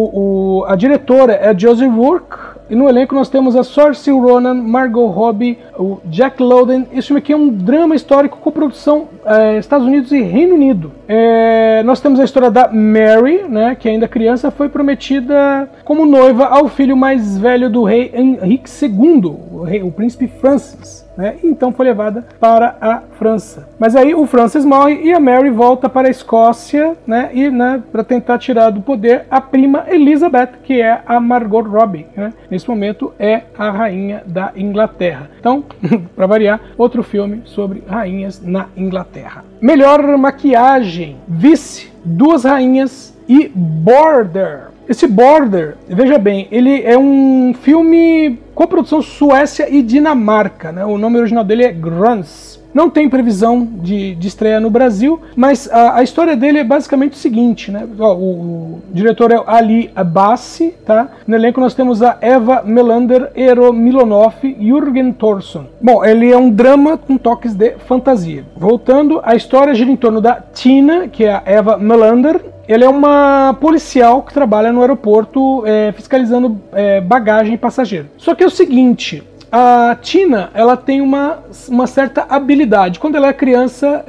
A diretora é Josie Rourke, e no elenco nós temos a Saoirse Ronan, Margot Robbie, o Jack Lowden. Esse filme aqui é um drama histórico com produção Estados Unidos e Reino Unido. Nós temos a história da Mary, né, que ainda criança foi prometida como noiva ao filho mais velho do rei Henrique II, o príncipe Francis. Né? Então foi levada para a França. Mas aí o Francis morre e a Mary volta para a Escócia, né? E para tentar tirar do poder a prima Elizabeth, que é a Margot Robbie. Né? Nesse momento é a rainha da Inglaterra. Então, para variar, outro filme sobre rainhas na Inglaterra. Melhor maquiagem: Vice, Duas Rainhas e Border. Esse Border, veja bem, ele é um filme com produção Suécia e Dinamarca, né? O nome original dele é Grans. Não tem previsão de estreia no Brasil, mas a história dele é basicamente o seguinte, né? O diretor é Ali Abbasi, tá? No elenco nós temos a Eva Melander, Eero Milonov e Jürgen Thorsson. Bom, ele é um drama com toques de fantasia. Voltando, a história gira em torno da Tina, que é a Eva Melander. Ela é uma policial que trabalha no aeroporto fiscalizando bagagem e passageiro. Só que é o seguinte, a Tina, ela tem uma certa habilidade. Quando ela é criança,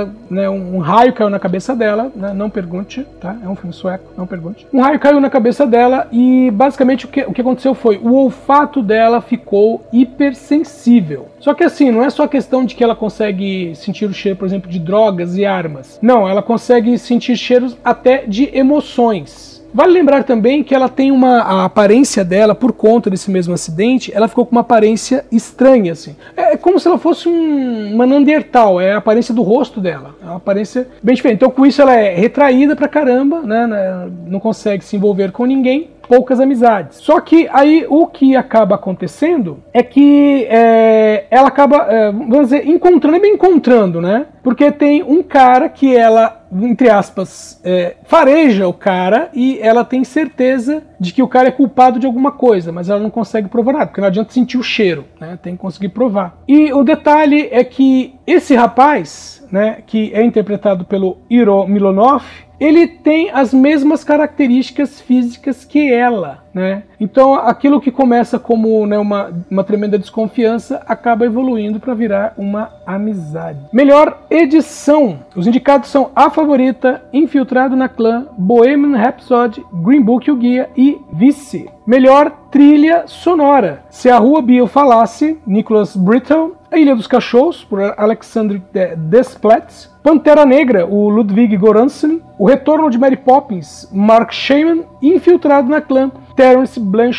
um raio caiu na cabeça dela, né? Não pergunte, tá? É um filme sueco, não pergunte. Um raio caiu na cabeça dela e basicamente o que aconteceu foi, o olfato dela ficou hipersensível. Só que assim, não é só questão de que ela consegue sentir o cheiro, por exemplo, de drogas e armas. Não, ela consegue sentir cheiros até de emoções. Vale lembrar também que ela tem a aparência dela, por conta desse mesmo acidente, ela ficou com uma aparência estranha, assim. É como se ela fosse uma Neandertal, é a aparência do rosto dela. É uma aparência bem diferente. Então com isso ela é retraída pra caramba, né? Não consegue se envolver com ninguém. Poucas amizades. Só que aí o que acaba acontecendo é que ela acaba, vamos dizer, encontrando, né? Porque tem um cara que ela, entre aspas, fareja o cara e ela tem certeza de que o cara é culpado de alguma coisa, mas ela não consegue provar nada, porque não adianta sentir o cheiro, né? Tem que conseguir provar. E o detalhe é que esse rapaz, né, que é interpretado pelo Eero Milonov, ele tem as mesmas características físicas que ela, né? Então aquilo que começa como, né, uma tremenda desconfiança acaba evoluindo para virar uma amizade. Melhor edição: os indicados são A Favorita, Infiltrado na Clã, Bohemian Rhapsody, Green Book, o Guia e Vice. Melhor trilha sonora: Se a Rua Biel Falasse, Nicholas Britell, A Ilha dos Cachorros, por Alexandre Desplat, Pantera Negra, o Ludwig Göransson, O Retorno de Mary Poppins, Mark Shaiman, Infiltrado na Clã, Terence Blanchard.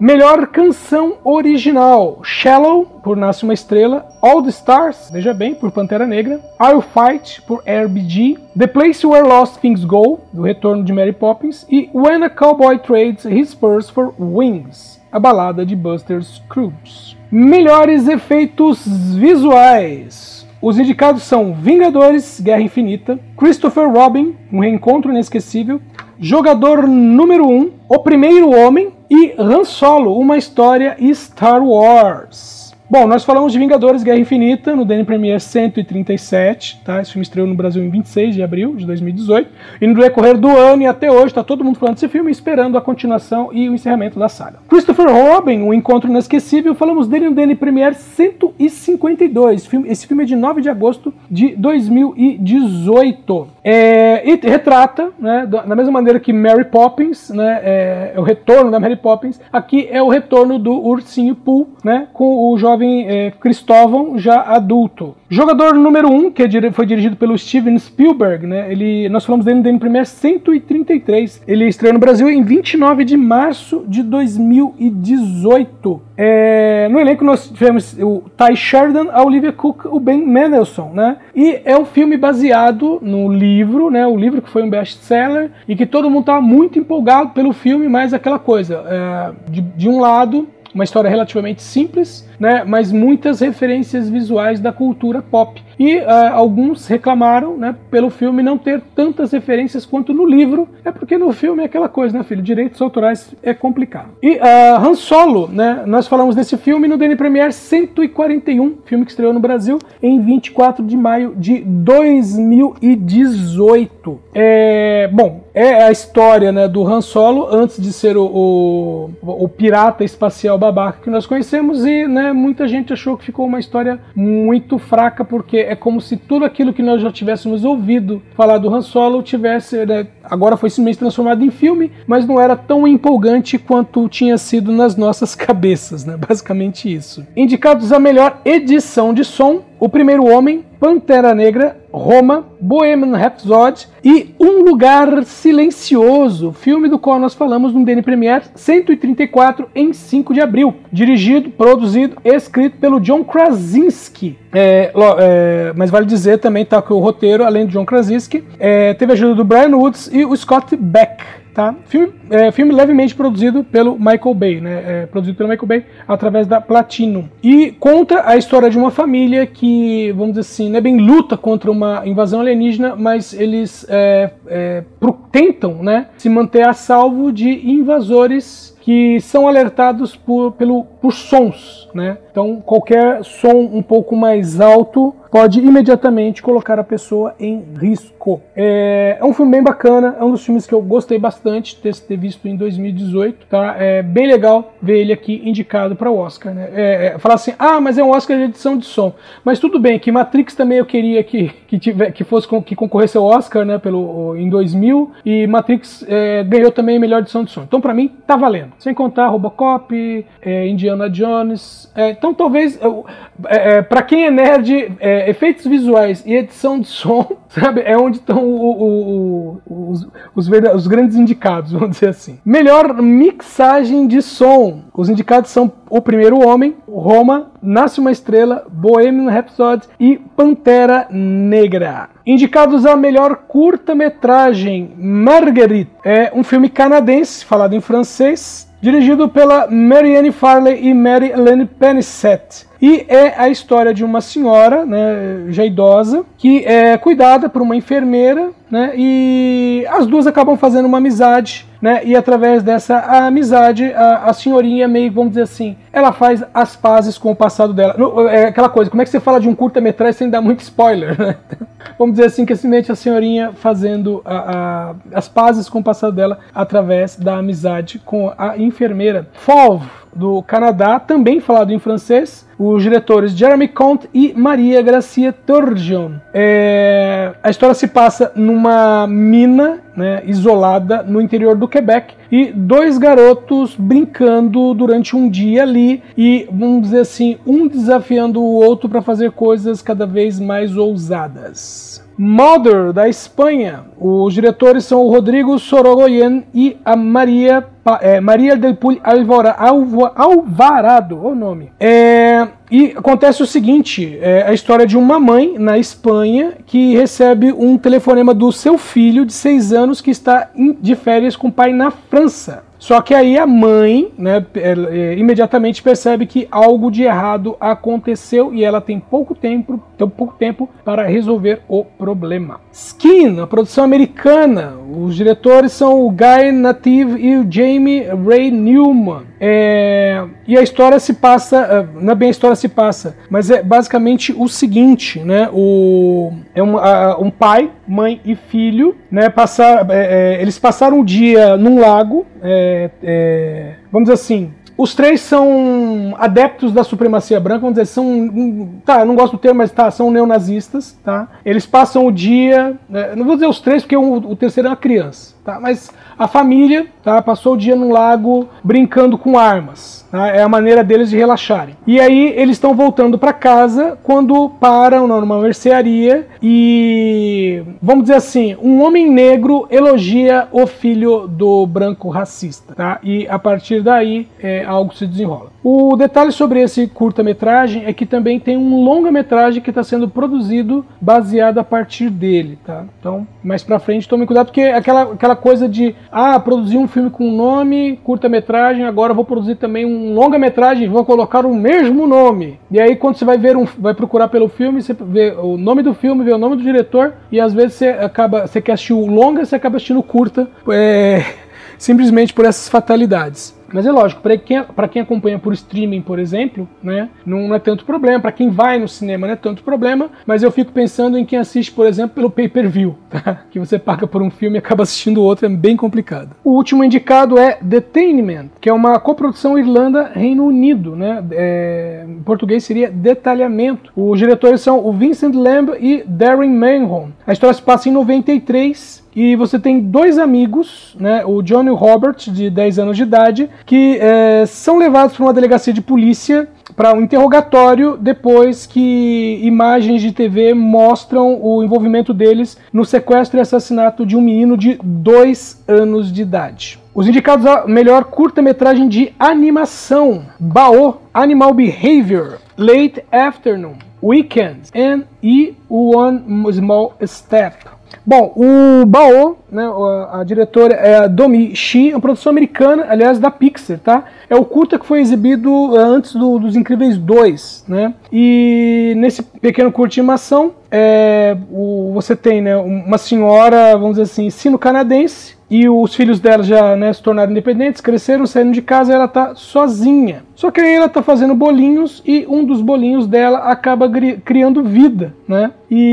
Melhor canção original: Shallow, por Nasce Uma Estrela, All the Stars, veja bem, por Pantera Negra, I'll Fight, por RBG, The Place Where Lost Things Go, do Retorno de Mary Poppins, e When a Cowboy Trades His Spurs for Wings, a balada de Buster Scruggs. Melhores efeitos visuais: os indicados são Vingadores, Guerra Infinita, Christopher Robin, Um Reencontro Inesquecível, Jogador Número 1, O Primeiro Homem e Han Solo, Uma História e Star Wars. Bom, nós falamos de Vingadores Guerra Infinita no DN Premiere 137, tá? Esse filme estreou no Brasil em 26 de abril de 2018, e no decorrer do ano e até hoje está todo mundo falando desse filme, esperando a continuação e o encerramento da saga. Christopher Robin, Um Encontro Inesquecível, falamos dele no DN Premiere 152, esse filme é de 9 de agosto de 2018. E retrata, né, da mesma maneira que Mary Poppins, né, é o retorno da Mary Poppins, aqui é o retorno do Ursinho Pooh, né, com o jovem Cristóvão já adulto. Jogador Número 1, que foi dirigido pelo Steven Spielberg, né, nós falamos dele no DN Premiere 133, ele estreou no Brasil em 29 de março de 2018. No elenco nós tivemos o Ty Sheridan, a Olivia Cook, o Ben Mendelsohn, né? E é um filme baseado no livro, né? O livro que foi um best-seller e que todo mundo estava muito empolgado pelo filme, mas aquela coisa, de um lado, uma história relativamente simples, né, mas muitas referências visuais da cultura pop. E alguns reclamaram, né, pelo filme não ter tantas referências quanto no livro. É porque no filme é aquela coisa, né, filho? Direitos autorais é complicado. E Han Solo, né, nós falamos desse filme no DN Premiere 141, filme que estreou no Brasil em 24 de maio de 2018. Bom, é a história, né, do Han Solo antes de ser o pirata espacial babaca que nós conhecemos e, né, muita gente achou que ficou uma história muito fraca porque é como se tudo aquilo que nós já tivéssemos ouvido falar do Han Solo tivesse, né, agora foi simplesmente transformado em filme, mas não era tão empolgante quanto tinha sido nas nossas cabeças, né, basicamente isso. Indicados a melhor edição de som: O Primeiro Homem, Pantera Negra, Roma, Bohemian Rhapsody e Um Lugar Silencioso, filme do qual nós falamos no DN Premiere 134 em 5 de abril. Dirigido, produzido e escrito pelo John Krasinski. Mas vale dizer também, tá, que o roteiro, além do John Krasinski, teve a ajuda do Brian Woods e o Scott Beck. Tá? Filme levemente produzido pelo Michael Bay, né? Produzido pelo Michael Bay através da Platinum. E conta a história de uma família que, vamos dizer assim, não é bem luta contra uma invasão alienígena, mas eles tentam, né, se manter a salvo de invasores que são alertados por sons, né? Então qualquer som um pouco mais alto pode imediatamente colocar a pessoa em risco. É um filme bem bacana, é um dos filmes que eu gostei bastante de ter visto em 2018, tá? É bem legal ver ele aqui indicado para o Oscar, né? Falar assim, mas é um Oscar de edição de som, mas tudo bem, que Matrix também eu queria que concorresse ao Oscar, né, em 2000, e Matrix ganhou também a melhor edição de som. Então para mim tá valendo, sem contar Robocop, Indiana Jones. Então talvez para quem é nerd, efeitos visuais e edição de som, sabe, é onde estão os grandes indicados, vamos dizer assim. Melhor mixagem de som: os indicados são O Primeiro Homem, Roma, Nasce Uma Estrela, Bohemian Rhapsody e Pantera Negra. Indicados a melhor curta-metragem: Marguerite, é um filme canadense falado em francês, dirigido pela Marianne Farley e Mary Elaine Penisset. E é a história de uma senhora, né, já idosa, que é cuidada por uma enfermeira, né, e as duas acabam fazendo uma amizade, né, e através dessa amizade, a senhorinha meio, vamos dizer assim, ela faz as pazes com o passado dela. É aquela coisa, como é que você fala de um curta-metragem sem dar muito spoiler, né? Vamos dizer assim, que simplesmente a senhorinha fazendo as pazes com o passado dela através da amizade com a enfermeira. Fauve, do Canadá, também falado em francês, os diretores Jeremy Conte e Maria Gracia Turgeon. A história se passa numa mina, né, isolada no interior do Quebec, e dois garotos brincando durante um dia ali e, vamos dizer assim, um desafiando o outro para fazer coisas cada vez mais ousadas. Mother, da Espanha. Os diretores são o Rodrigo Sorogoyen e a Maria del Puy Alvarado, o nome. E acontece o seguinte, a história de uma mãe na Espanha que recebe um telefonema do seu filho de 6 anos que está de férias com o pai na França. Só que aí a mãe, né, imediatamente percebe que algo de errado aconteceu e ela tem pouco tempo para resolver o problema. Skin, a produção americana. Os diretores são o Guy Native e o Jamie Ray Newman. E a história se passa, não é bem a história se passa, mas é basicamente o seguinte, né? Um pai, mãe e filho, né? Eles passaram o dia num lago, vamos dizer assim. Os 3 são adeptos da supremacia branca, vamos dizer, eu não gosto do termo, mas são neonazistas, tá? Eles passam o dia, não vou dizer os 3 porque o terceiro é uma criança, tá? Mas a família, tá, passou o dia num lago brincando com armas, tá? É a maneira deles de relaxarem. E aí eles estão voltando para casa quando param numa mercearia e, vamos dizer assim, um homem negro elogia o filho do branco racista, tá? E a partir daí algo se desenrola. O detalhe sobre esse curta-metragem é que também tem um longa-metragem que está sendo produzido baseado a partir dele, tá? Então, mais pra frente, tome cuidado, porque aquela coisa de produzir um filme com nome, curta-metragem, agora vou produzir também um longa-metragem, vou colocar o mesmo nome. E aí, quando você vai procurar pelo filme, você vê o nome do filme, vê o nome do diretor, e às vezes você quer assistir o longa, você acaba assistindo o curta, simplesmente por essas fatalidades. Mas é lógico, para quem acompanha por streaming, por exemplo, né, não é tanto problema. Para quem vai no cinema não é tanto problema, mas eu fico pensando em quem assiste, por exemplo, pelo pay-per-view, tá? Que você paga por um filme e acaba assistindo outro, é bem complicado. O último indicado é Detainment, que é uma coprodução Irlanda-Reino Unido, né? Em português seria Detalhamento. Os diretores são o Vincent Lamb e Darren Manhon. A história se passa em 93. E você tem 2 amigos, né, o John e o Robert, de 10 anos de idade, que são levados para uma delegacia de polícia para um interrogatório depois que imagens de TV mostram o envolvimento deles no sequestro e assassinato de um menino de 2 anos de idade. Os indicados a melhor curta-metragem de animação: Bao, Animal Behavior, Late Afternoon, Weekend e One Small Step. Bom, o Bao, né, a diretora é a Domi Shi, é uma produção americana, aliás, da Pixar, tá? É o curta que foi exibido antes dos Incríveis 2, né? E nesse pequeno curta de animação, você tem, né, uma senhora, vamos dizer assim, sino-canadense, e os filhos dela já, né, se tornaram independentes, cresceram, saíram de casa e ela tá sozinha. Só que aí ela tá fazendo bolinhos e um dos bolinhos dela acaba criando vida, né?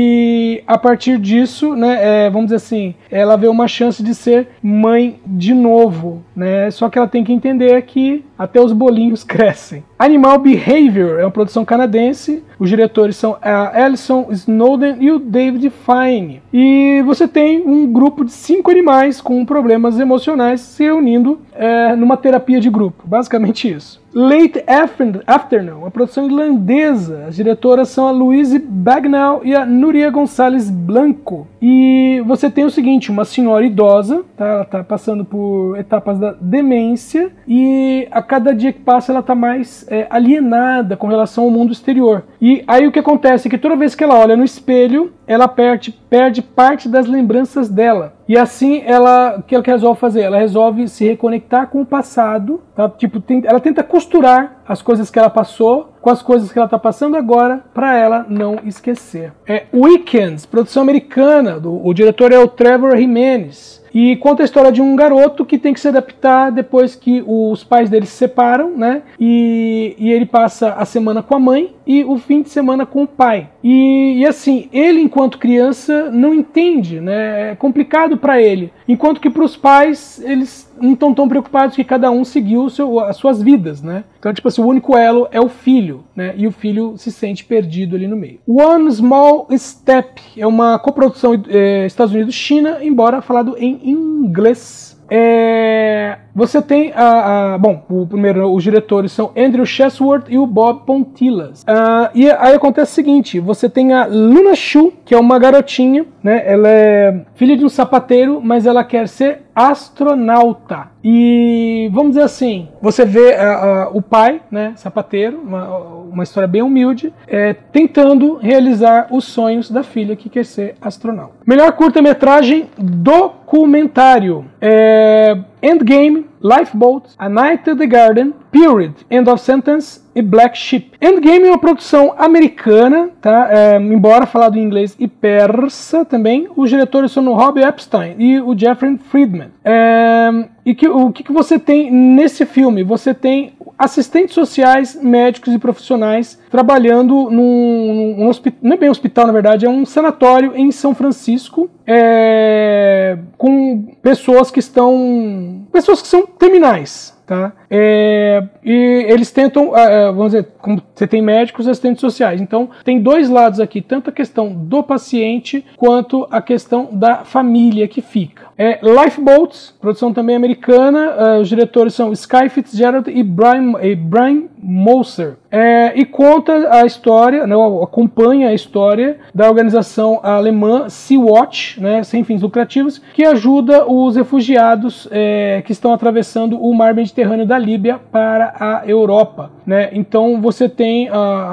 E a partir disso, né, vamos dizer assim, ela vê uma chance de ser mãe de novo, né? Só que ela tem que entender que até os bolinhos crescem. Animal Behavior é uma produção canadense. Os diretores são a Alison Snowden e o David Fine. E você tem um grupo de 5 animais com problemas emocionais se reunindo numa terapia de grupo. Basicamente isso. Late Afternoon, uma produção irlandesa. As diretoras são a Louise Bagnall e a Núria Gonçalves Blanco. E você tem o seguinte, uma senhora idosa, tá? Ela está passando por etapas da demência e a cada dia que passa ela está mais alienada com relação ao mundo exterior. E aí o que acontece é que toda vez que ela olha no espelho, ela perde parte das lembranças dela. E assim, o que ela resolve fazer? Ela resolve se reconectar com o passado, tá? Tipo, ela tenta costurar as coisas que ela passou com as coisas que ela está passando agora, para ela não esquecer. Weekends, produção americana, o diretor é o Trevor Jimenez. E conta a história de um garoto que tem que se adaptar depois que os pais dele se separam, né? E ele passa a semana com a mãe e o fim de semana com o pai. E assim, ele enquanto criança não entende, né? É complicado para ele. Enquanto que para os pais, eles não estão tão preocupados que cada um seguiu as suas vidas, né? Então, tipo assim, o único elo é o filho, né? E o filho se sente perdido ali no meio. One Small Step é uma coprodução Estados Unidos-China, embora falado em inglês. Você tem bom, os diretores são Andrew Chesworth e o Bob Pontillas. E aí acontece o seguinte, você tem a Luna Shu, que é uma garotinha, né? Ela é filha de um sapateiro, mas ela quer ser astronauta. E vamos dizer assim, você vê o pai, né, sapateiro, uma história bem humilde, tentando realizar os sonhos da filha que quer ser astronauta. Melhor curta-metragem documentário. Endgame, Lifeboat, A Night at the Garden, Period, End of Sentence e Black Sheep. Endgame é uma produção americana, tá? Embora falado em inglês e persa também. Os diretores são o Rob Epstein e o Jeffrey Friedman. O que você tem nesse filme? Você tem assistentes sociais, médicos e profissionais trabalhando num hospital, não é bem hospital na verdade, é um sanatório em São Francisco, com pessoas que são terminais. Tá? E eles tentam, vamos dizer, como você tem médicos e assistentes sociais, então tem dois lados aqui, tanto a questão do paciente quanto a questão da família que fica. Lifeboats, produção também americana, os diretores são Sky Fitzgerald e Brian Moser. E conta a história, né, acompanha a história da organização alemã Sea-Watch, né, sem fins lucrativos, que ajuda os refugiados que estão atravessando o mar Mediterrâneo da Líbia para a Europa, né? Então você tem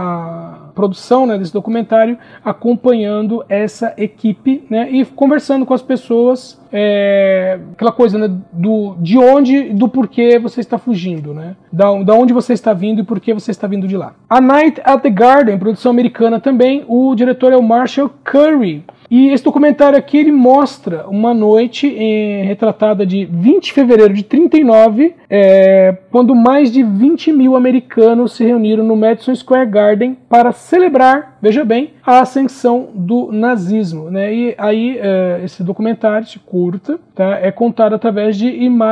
a produção, né, desse documentário acompanhando essa equipe, né, e conversando com as pessoas, aquela coisa, né, de onde, do porquê você está fugindo, né, da onde você está vindo e por que você está vindo de lá. A Night at the Garden, produção americana também, o diretor é o Marshall Curry. E esse documentário aqui ele mostra uma noite retratada de 20 de fevereiro de 1939, quando mais de 20 mil americanos se reuniram no Madison Square Garden para celebrar, veja bem, a ascensão do nazismo, né? E aí esse documentário, esse curta, tá, é contado através de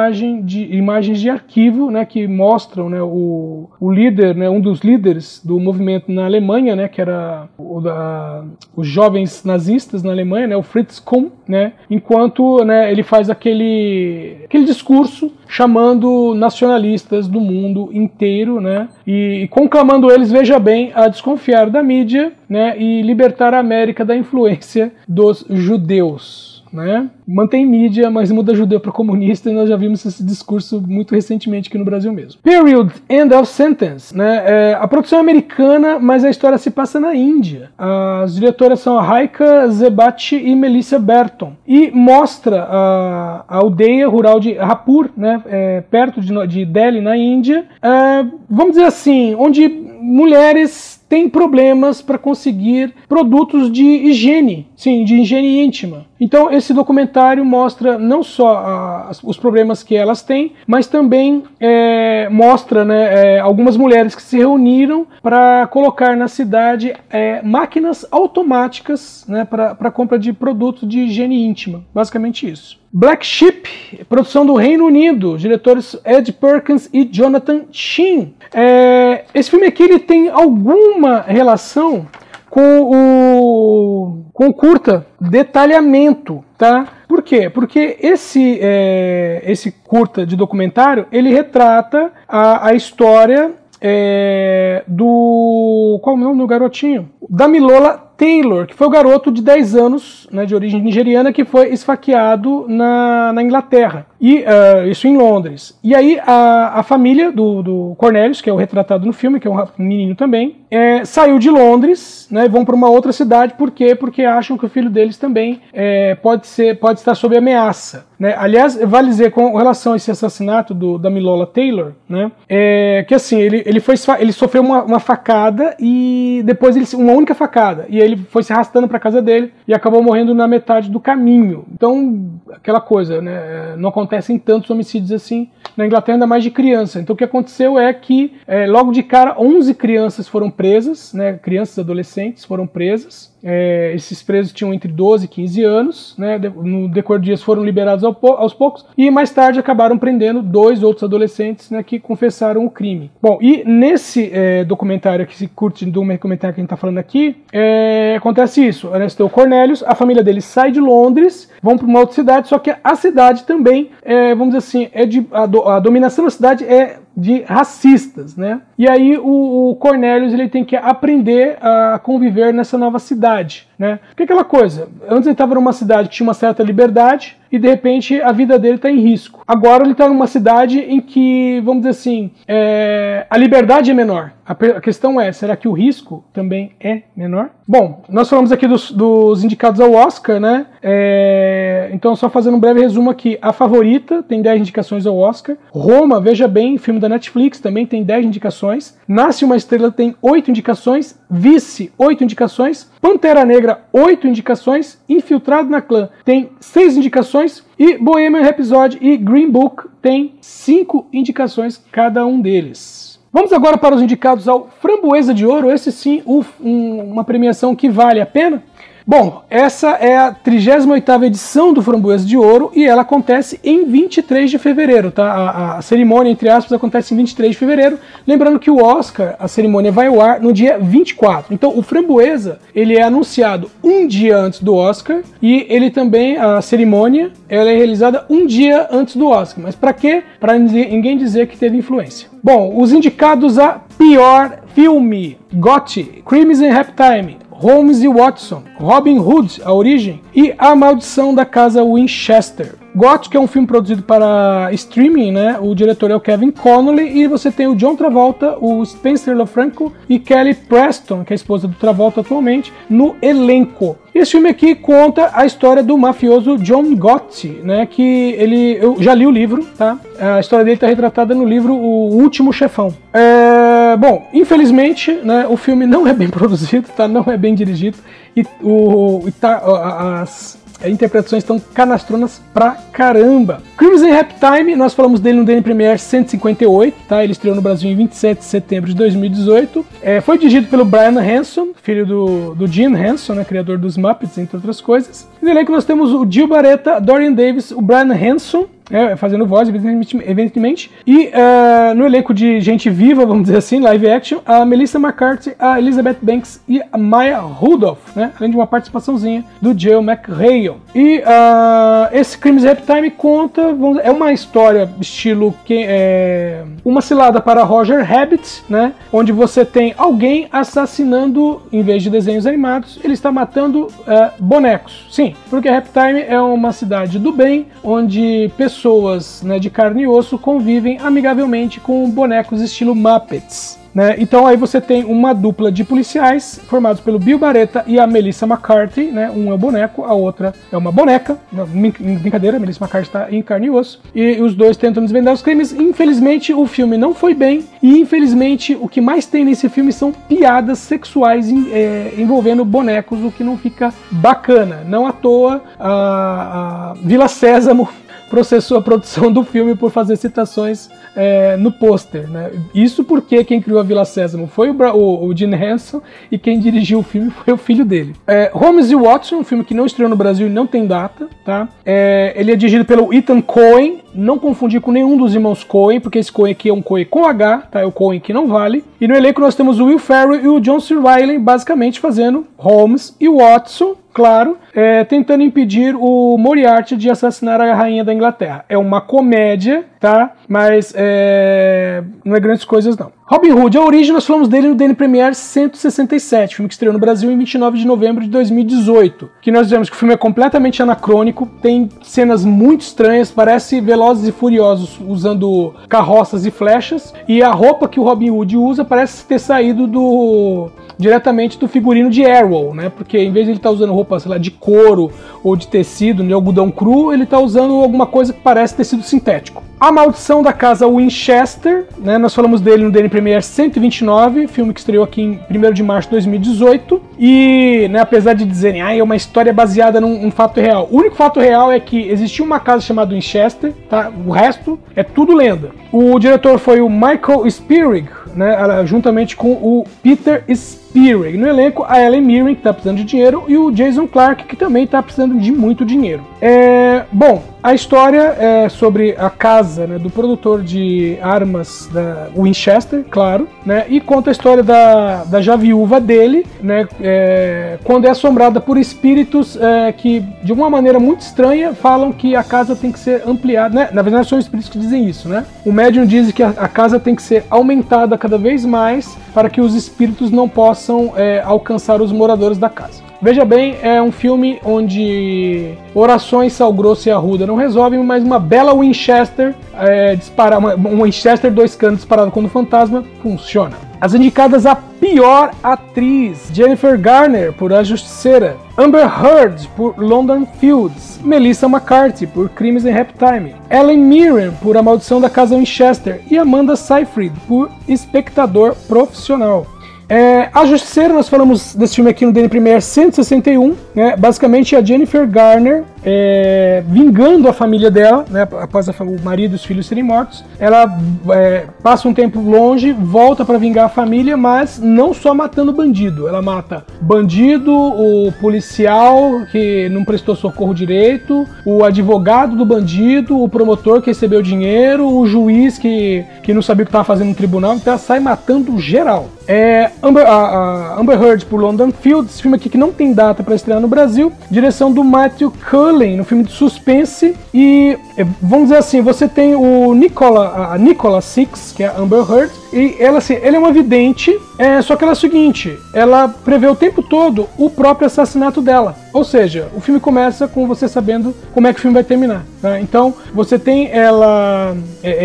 imagens de arquivo, né, que mostram, né, o líder, né, um dos líderes do movimento na Alemanha, né, que era os jovens nazistas na Alemanha, né, o Fritz Kuhn, né, enquanto, né, ele faz aquele discurso chamando nacionalistas do mundo inteiro, né, e conclamando eles, veja bem, a desconfiar da mídia, né, e libertar a América da influência dos judeus. Né? Mantém mídia, mas muda judeu para comunista, e nós já vimos esse discurso muito recentemente aqui no Brasil mesmo. Period, End of Sentence, né? A produção é americana, mas a história se passa na Índia. As diretoras são a Raika Zebati e Melissa Berton, e mostra a aldeia rural de Rapur, né? Perto de Delhi, na Índia, vamos dizer assim, onde mulheres têm problemas para conseguir produtos de higiene, sim, de higiene íntima. Então esse documentário mostra não só os problemas que elas têm, mas também mostra, né, algumas mulheres que se reuniram para colocar na cidade máquinas automáticas, né, para compra de produtos de higiene íntima. Basicamente isso. Black Sheep, produção do Reino Unido, diretores Ed Perkins e Jonathan Sheen. Esse filme aqui ele tem alguma relação com o curta Detalhamento, tá? Por quê? Porque esse curta de documentário ele retrata a história qual é o nome do garotinho? Damilola Taylor, que foi o garoto de 10 anos, né, de origem nigeriana, que foi esfaqueado na Inglaterra, e isso em Londres. E aí a família do Cornelius, que é o retratado no filme, que é um menino também, saiu de Londres, né, e vão para uma outra cidade. Por quê? Porque acham que o filho deles também pode estar sob ameaça. Né? Aliás, vale dizer, com relação a esse assassinato da Damilola Taylor, né, que assim, ele sofreu uma facada, e depois uma única facada, e ele foi se arrastando para casa dele e acabou morrendo na metade do caminho. Então, aquela coisa, né, não acontecem tantos homicídios assim na Inglaterra, ainda mais de criança. Então o que aconteceu é que logo de cara 11 crianças foram presas, né, crianças e adolescentes foram presas, Esses presos tinham entre 12 e 15 anos, né? No decorrer de dias foram liberados aos poucos, e mais tarde acabaram prendendo 2 outros adolescentes, né, que confessaram o crime. Bom, e nesse documentário, que se curte do documentário que a gente está falando aqui, acontece isso. Ernesto Cornelius, a família dele sai de Londres, vão para uma outra cidade, só que a cidade também, vamos dizer assim, a dominação da cidade é de racistas, né? E aí o Cornelius ele tem que aprender a conviver nessa nova cidade, né? Porque aquela coisa, antes ele estava numa cidade que tinha uma certa liberdade e de repente a vida dele está em risco. Agora ele está numa cidade em que, vamos dizer assim, a liberdade é menor. A questão é, será que o risco também é menor? Bom, nós falamos aqui dos indicados ao Oscar, né? Então, só fazendo um breve resumo aqui. A Favorita tem 10 indicações ao Oscar. Roma, veja bem, filme da Netflix, também tem 10 indicações. Nasce uma Estrela tem 8 indicações. Vice, 8 indicações. Pantera Negra, 8 indicações. Infiltrado na Clã tem 6 indicações. E Bohemian Rhapsody e Green Book tem 5 indicações cada um deles. Vamos agora para os indicados ao Framboesa de Ouro. Esse sim, uma premiação que vale a pena. Bom, essa é a 38ª edição do Framboesa de Ouro e ela acontece em 23 de fevereiro, tá? A cerimônia, entre aspas, acontece em 23 de fevereiro. Lembrando que o Oscar, a cerimônia vai ao ar no dia 24. Então, o Framboesa, ele é anunciado um dia antes do Oscar e ele também, a cerimônia, ela é realizada um dia antes do Oscar. Mas para quê? Para ninguém dizer que teve influência. Bom, os indicados a pior filme: Gotti, Crimson Ragtime, Holmes e Watson, Robin Hood, A Origem e A Maldição da Casa Winchester. Gotti, que é um filme produzido para streaming, né? O diretor é o Kevin Connolly e você tem o John Travolta, o Spencer LaFranco e Kelly Preston, que é a esposa do Travolta atualmente, no elenco. Esse filme aqui conta a história do mafioso John Gotti, né? Eu já li o livro, tá? A história dele está retratada no livro O Último Chefão. Bom, infelizmente, né, o filme não é bem produzido, tá? Não é bem dirigido e as interpretações estão canastronas pra caramba. Crimson Ragtime, nós falamos dele no DN Premiere 158, tá? Ele estreou no Brasil em 27 de setembro de 2018. Foi dirigido pelo Brian Henson, filho do Jim Henson, né, criador dos Muppets, entre outras coisas. E no elenco nós temos o Gil Barretta, Dorian Davis, o Brian Henson, fazendo voz, evidentemente. E no elenco de gente viva, vamos dizer assim, live action, a Melissa McCarthy, a Elizabeth Banks e a Maya Rudolph, né? Além de uma participaçãozinha do Joe McHale. E esse Crimson Ragtime conta, é uma história estilo uma cilada para Roger Rabbit, né? Onde você tem alguém assassinando, em vez de desenhos animados, ele está matando bonecos. Sim, porque Ragtime é uma cidade do bem, onde pessoas, né, de carne e osso convivem amigavelmente com bonecos estilo Muppets, né? Então aí você tem uma dupla de policiais formados pelo Bill Barretta e a Melissa McCarthy, né? Um é o boneco, a outra é uma boneca. Brincadeira, a Melissa McCarthy está em carne e osso. E os dois tentam desvendar os crimes. Infelizmente o filme não foi bem e infelizmente o que mais tem nesse filme são piadas sexuais envolvendo bonecos, o que não fica bacana. Não à toa a Vila Sésamo processou a produção do filme por fazer citações no pôster, né? Isso porque quem criou a Vila Sésamo foi o Jim Henson e quem dirigiu o filme foi o filho dele. Holmes e Watson, um filme que não estreou no Brasil e não tem data, tá? Ele é dirigido pelo Ethan Coen, não confundir com nenhum dos irmãos Coen, porque esse Coen aqui é um Coen com H, tá? É o Coen que não vale. E no elenco nós temos o Will Ferrell e o John C. Reilly basicamente fazendo Holmes e Watson, claro, tentando impedir o Moriarty de assassinar a rainha da Inglaterra. É uma comédia, tá? Mas não é grandes coisas, não. Robin Hood, A Origem, nós falamos dele no DN Premiere 167, filme que estreou no Brasil em 29 de novembro de 2018. Que nós dizemos que o filme é completamente anacrônico, tem cenas muito estranhas, parece Velozes e Furiosos usando carroças e flechas, e a roupa que o Robin Hood usa parece ter saído diretamente do figurino de Arrow, né? Porque em vez de ele estar usando roupa, sei lá, de couro ou de tecido, de algodão cru, ele está usando alguma coisa que parece tecido sintético. A Maldição da Casa Winchester, né? Nós falamos dele no DN Premiere 129, filme que estreou aqui em 1º de março de 2018. E, né, apesar de dizerem, é uma história baseada num fato real, o único fato real é que existia uma casa chamada Winchester, tá? O resto é tudo lenda. O diretor foi o Michael Spierig, né, juntamente com o Peter Spierig. No elenco, a Ellen Mirren, que está precisando de dinheiro, e o Jason Clarke, que também está precisando de muito dinheiro. Bom, a história é sobre a casa, né, do produtor de armas da Winchester, claro, né, e conta a história da já viúva dele, né, quando é assombrada por espíritos que, de uma maneira muito estranha, falam que a casa tem que ser ampliada, né? Na verdade, são espíritos que dizem isso, né? O médium diz que a casa tem que ser aumentada cada vez mais para que os espíritos não possam alcançar os moradores da casa. Veja bem, é um filme onde orações, sal grosso e arruda não resolvem, mas uma bela Winchester um Winchester 2 canos disparado quando fantasma funciona. As indicadas a pior atriz: Jennifer Garner por A Justiceira, Amber Heard por London Fields, Melissa McCarthy por Crimes em Halftime, Ellen Mirren por A Maldição da Casa Winchester e Amanda Seyfried por Espectador Profissional. A Justiceira, nós falamos desse filme aqui no DN Premiere 161, né? Basicamente a Jennifer Garner vingando a família dela, né? Após o marido e os filhos serem mortos. Ela passa um tempo longe, volta para vingar a família, mas não só matando bandido. Ela mata bandido, o policial que não prestou socorro direito, o advogado do bandido, o promotor que recebeu dinheiro, o juiz que não sabia o que estava fazendo no tribunal. Então ela sai matando geral. A Amber Heard por London Fields, esse filme aqui que não tem data para estrear no Brasil, direção do Matthew Cullen, no filme de suspense. E vamos dizer assim, você tem a Nicola Six, que é a Amber Heard, e ela é uma vidente, só que ela é o seguinte, ela prevê o tempo todo o próprio assassinato dela. Ou seja, o filme começa com você sabendo como é que o filme vai terminar, tá? Então você tem ela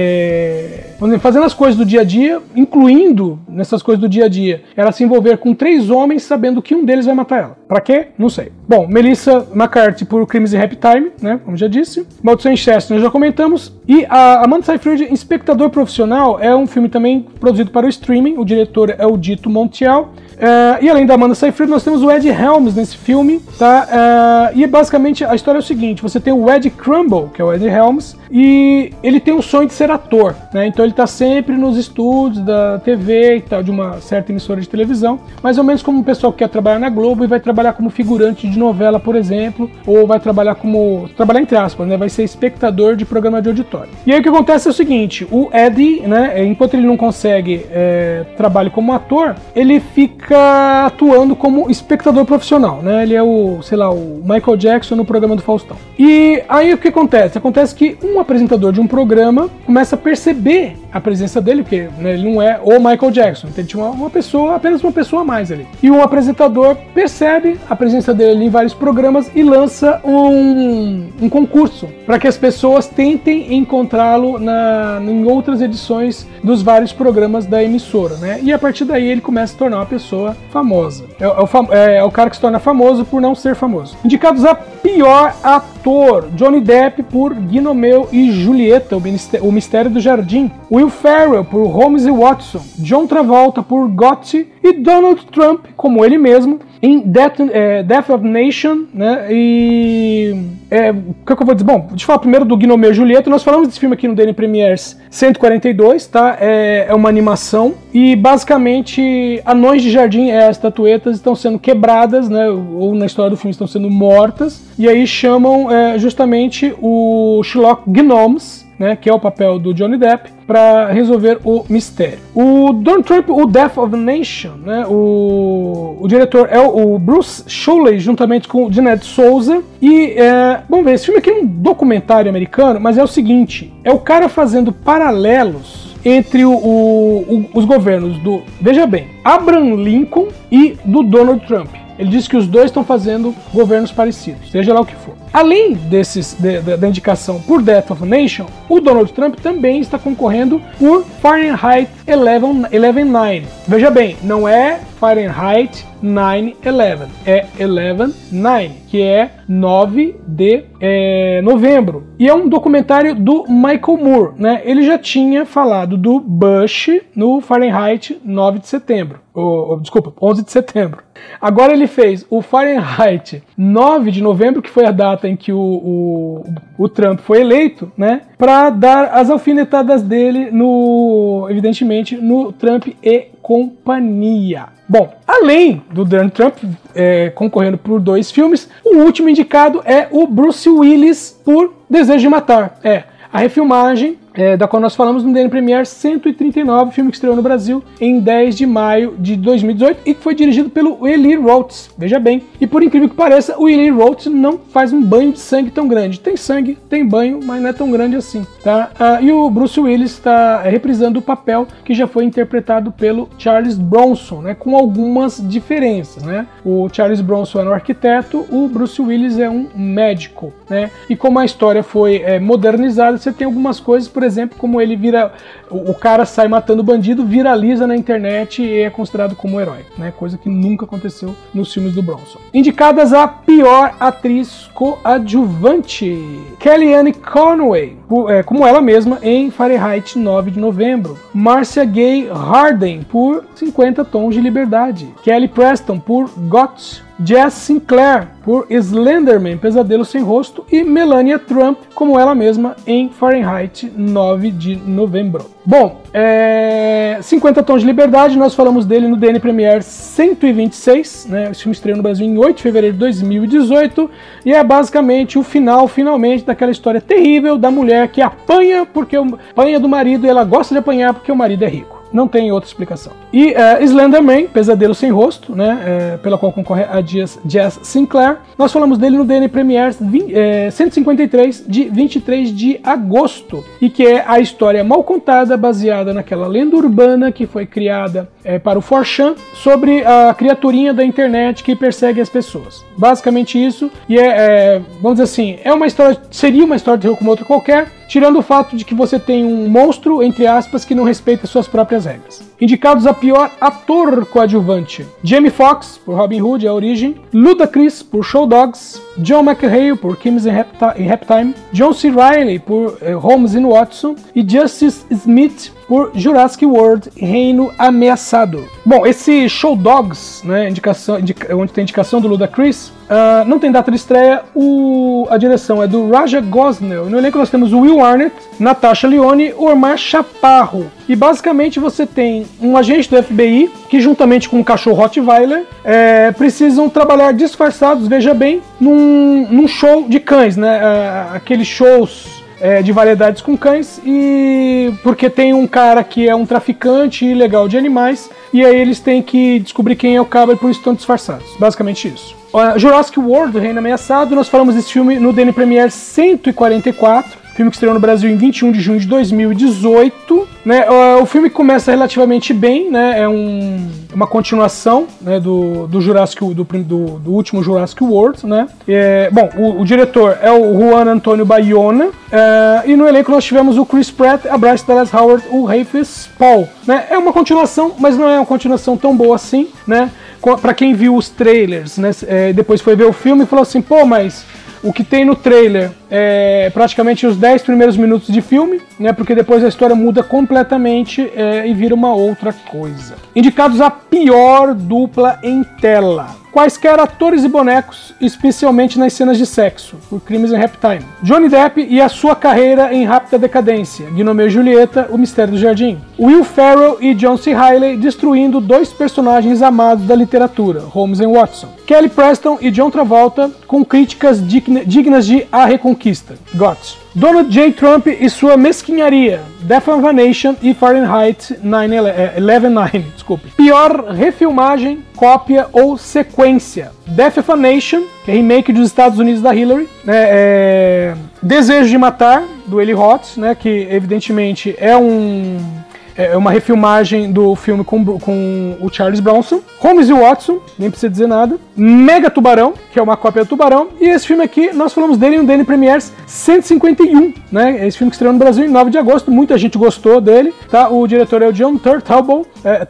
fazendo as coisas do dia a dia, incluindo nessas coisas do dia a dia, ela se envolver com 3 homens sabendo que um deles vai matar ela. Pra quê? Não sei. Bom, Melissa McCarthy por Crimes em Halftime, né? Como já disse. Maldição em Chester, nós já comentamos. E a Amanda Seyfried, Espectador Profissional, é um filme também produzido para o streaming. O diretor é o Dito Montiel. E além da Amanda Seyfried, nós temos o Ed Helms nesse filme, tá? E basicamente a história é o seguinte: você tem o Ed Crumble, que é o Ed Helms, e ele tem o sonho de ser ator, né? Então ele tá sempre nos estúdios da TV e tal, de uma certa emissora de televisão, mais ou menos como um pessoal que quer trabalhar na Globo e vai trabalhar como figurante de novela, por exemplo, ou vai trabalhar entre aspas, né? Vai ser espectador de programa de auditório. E aí o que acontece é o seguinte: o Eddie, né? Enquanto ele não consegue trabalho como ator, ele fica atuando como espectador profissional, né? Ele é o Michael Jackson no programa do Faustão. E aí o que acontece? Acontece que um apresentador de um programa começa a perceber a presença dele, porque, né, ele não é o Michael Jackson, então ele tinha apenas uma pessoa a mais ali. E o apresentador percebe a presença dele em vários programas e lança um concurso para que as pessoas tentem encontrá-lo em outras edições dos vários programas da emissora, né? E a partir daí ele começa a tornar uma pessoa famosa. É o cara que se torna famoso por não ser famoso. Indicados a pior ator: Johnny Depp por Gnomeo e Julieta, o Mistério do Jardim, Will Ferrell por Holmes e Watson, John Travolta por Gotti e Donald Trump, como ele mesmo, em Death of Nation, né? E o que eu vou dizer? Bom, deixa eu falar primeiro do Gnomeo e Julieta. Nós falamos desse filme aqui no DN Premiers 142, tá? É uma animação e basicamente anões de jardim, as estatuetas estão sendo quebradas, né? Ou na história do filme estão sendo mortas, e aí chamam justamente o Sherlock Gnomes, né, que é o papel do Johnny Depp, para resolver o mistério. O Donald Trump, o Death of a Nation, né, o diretor é o Bruce Sholey, juntamente com o Jeanette Souza. E, vamos ver, esse filme aqui é um documentário americano, mas é o seguinte: é o cara fazendo paralelos entre os governos do, veja bem, Abraham Lincoln e do Donald Trump. Ele diz que os dois estão fazendo governos parecidos, seja lá o que for. além da indicação por Death of a Nation, o Donald Trump também está concorrendo por Fahrenheit 11/9. Veja bem, não é Fahrenheit 9/11, é 11/9, que é 9 de novembro. E é um documentário do Michael Moore, né? Ele já tinha falado do Bush no Fahrenheit 9 de setembro. Desculpa, 11 de setembro. Agora ele fez o Fahrenheit 9 de novembro, que foi a data em que o Trump foi eleito, né? Para dar as alfinetadas dele, evidentemente, no Trump e companhia. Bom, além do Donald Trump concorrendo por 2 filmes, o último indicado é o Bruce Willis por Desejo de Matar. A refilmagem da qual nós falamos no DN Premiere 139, filme que estreou no Brasil em 10 de maio de 2018 e que foi dirigido pelo Eli Roth, veja bem. E por incrível que pareça, o Eli Roth não faz um banho de sangue tão grande. Tem sangue, tem banho, mas não é tão grande assim, tá? E o Bruce Willis está reprisando o papel que já foi interpretado pelo Charles Bronson, né, com algumas diferenças, né? O Charles Bronson é um arquiteto, o Bruce Willis é um médico, né? E como a história foi modernizada, você tem algumas coisas, por exemplo, como ele o cara sai matando bandido, viraliza na internet e é considerado como um herói, né? Coisa que nunca aconteceu nos filmes do Bronson. Indicadas a pior atriz coadjuvante, Kellyanne Conway, como ela mesma em Fahrenheit 9 de novembro. Marcia Gay Harden por 50 Tons de Liberdade. Kelly Preston por GOT. Jess Sinclair por Slenderman, Pesadelo Sem Rosto, e Melania Trump como ela mesma em Fahrenheit 9 de novembro. Bom, 50 Tons de Liberdade, nós falamos dele no DN Premiere 126, né? O filme estreou no Brasil em 8 de fevereiro de 2018 e é basicamente o final, finalmente, daquela história terrível da mulher que apanha do marido e ela gosta de apanhar porque o marido é rico. Não tem outra explicação. E Slenderman, Pesadelo Sem Rosto, né, pela qual concorre a Jess Sinclair. Nós falamos dele no DN Premiere 153, de 23 de agosto. E que é a história mal contada, baseada naquela lenda urbana que foi criada para o 4chan, sobre a criaturinha da internet que persegue as pessoas. Basicamente isso. E vamos dizer assim, seria uma história de terror como outra qualquer, tirando o fato de que você tem um monstro, entre aspas, que não respeita suas próprias regras. Indicados a pior ator coadjuvante: Jamie Foxx, por Robin Hood, A Origem; Ludacris, por Show Dogs; John McHale, por Kim's in Halftime; John C. Reilly, por Holmes and Watson; e Justice Smith, por Jurassic World, Reino Ameaçado. Bom, esse Show Dogs, né, onde tem indicação do Ludacris, não tem data de estreia. A direção é do Raja Gosnell. No elenco nós temos o Will Arnett, Natasha Lyonne, Omar Chaparro. E basicamente você tem um agente do FBI que, juntamente com um cachorro Rottweiler, precisam trabalhar disfarçados, veja bem, num show de cães, né? Aqueles shows de variedades com cães, e porque tem um cara que é um traficante ilegal de animais, e aí eles têm que descobrir quem é o cara e por isso estão disfarçados. Basicamente isso. Jurassic World, Reino Ameaçado, nós falamos desse filme no DN Premiere 144, filme que estreou no Brasil em 21 de junho de 2018. Né? O filme começa relativamente bem, né? É uma continuação, né, do último Jurassic World. Né? O diretor é o Juan Antonio Bayona, e no elenco nós tivemos o Chris Pratt, a Bryce Dallas Howard, o Rafe Spall. Né? É uma continuação, mas não é uma continuação tão boa assim, né? Pra quem viu os trailers, né, depois foi ver o filme e falou assim, pô, mas o que tem no trailer é praticamente os 10 primeiros minutos de filme, né, porque depois a história muda completamente e vira uma outra coisa. Indicados a pior dupla em tela: quaisquer atores e bonecos, especialmente nas cenas de sexo, por Crimes em Halftime. Johnny Depp e a sua carreira em rápida decadência, Guinomeu e Julieta, O Mistério do Jardim. Will Ferrell e John C. Reilly destruindo 2 personagens amados da literatura, Holmes and Watson. Kelly Preston e John Travolta com críticas dignas de A Reconquista, GOT. Donald J. Trump e sua mesquinharia, Death of a Nation e Fahrenheit 11/9. Pior refilmagem, cópia ou sequência: Death of a Nation, que é remake dos Estados Unidos da Hillary, né, Desejo de Matar, do Eli Roth, né, que evidentemente é é uma refilmagem do filme com o Charles Bronson. Holmes e Watson, nem precisa dizer nada. Mega Tubarão, que é uma cópia do Tubarão. E esse filme aqui, nós falamos dele no DN Premiers 151, né? Esse filme que estreou no Brasil em 9 de agosto. Muita gente gostou dele, tá? O diretor é o John Turturro.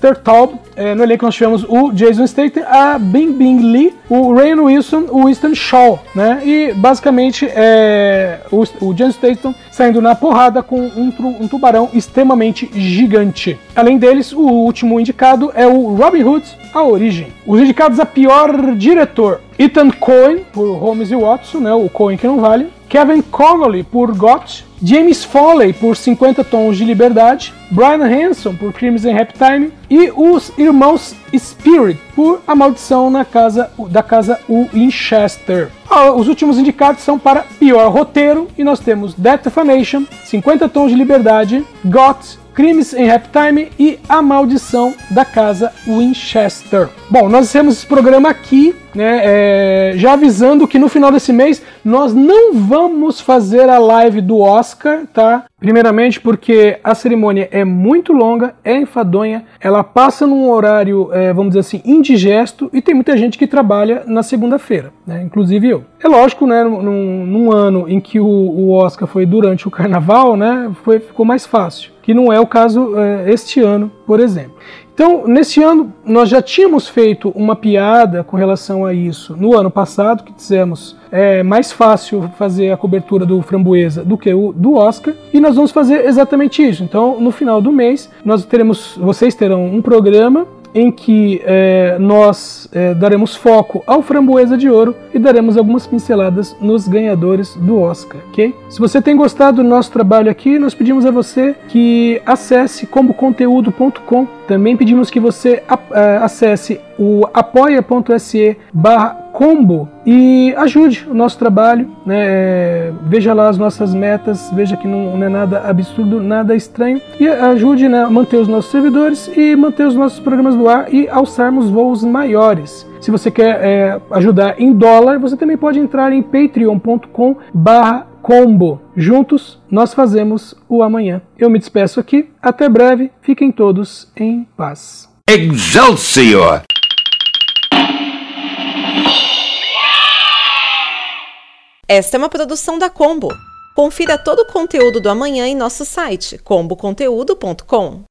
No elenco nós tivemos o Jason Statham, a Bing Lee, o Rainn Wilson, o Winston Shaw, né? E basicamente o Jason Statham saindo na porrada com um tubarão extremamente gigante. Além deles, o último indicado é o Robin Hood, A Origem. Os indicados a pior diretor: Ethan Coen por Holmes e Watson, né? O Coen que não vale. Kevin Connolly por GOT. James Foley por 50 Tons de Liberdade, Brian Hanson por Crimes in Halftime e os irmãos Spirit por A Maldição da Casa Winchester. Os últimos indicados são para pior roteiro e nós temos Death of a Nation, 50 Tons de Liberdade, GOT, Crimes in Halftime e A Maldição da Casa Winchester. Bom, nós temos esse programa aqui, né, já avisando que no final desse mês nós não vamos fazer a live do Oscar, tá? Primeiramente porque a cerimônia é muito longa, é enfadonha, ela passa num horário, vamos dizer assim, indigesto, e tem muita gente que trabalha na segunda-feira, né? Inclusive eu. É lógico, né, num ano em que o Oscar foi durante o carnaval, né, ficou mais fácil, que não é o caso este ano, por exemplo. Então, nesse ano, nós já tínhamos feito uma piada com relação a isso no ano passado, que dissemos mais fácil fazer a cobertura do Framboesa do que o do Oscar, e nós vamos fazer exatamente isso. Então, no final do mês, vocês terão um programa em que nós daremos foco ao Framboesa de Ouro e daremos algumas pinceladas nos ganhadores do Oscar, ok? Se você tem gostado do nosso trabalho aqui, nós pedimos a você que acesse comboconteúdo.com. Também pedimos que você acesse o apoia.se/combo e ajude o nosso trabalho, né? Veja lá as nossas metas, veja que não é nada absurdo, nada estranho, e ajude, né, a manter os nossos servidores e manter os nossos programas no ar e alçarmos voos maiores. Se você quer ajudar em dólar, você também pode entrar em patreon.com/combo. Juntos nós fazemos o amanhã. Eu me despeço aqui, até breve, fiquem todos em paz. Excelsior! Esta é uma produção da Combo. Confira todo o conteúdo do amanhã em nosso site comboconteúdo.com.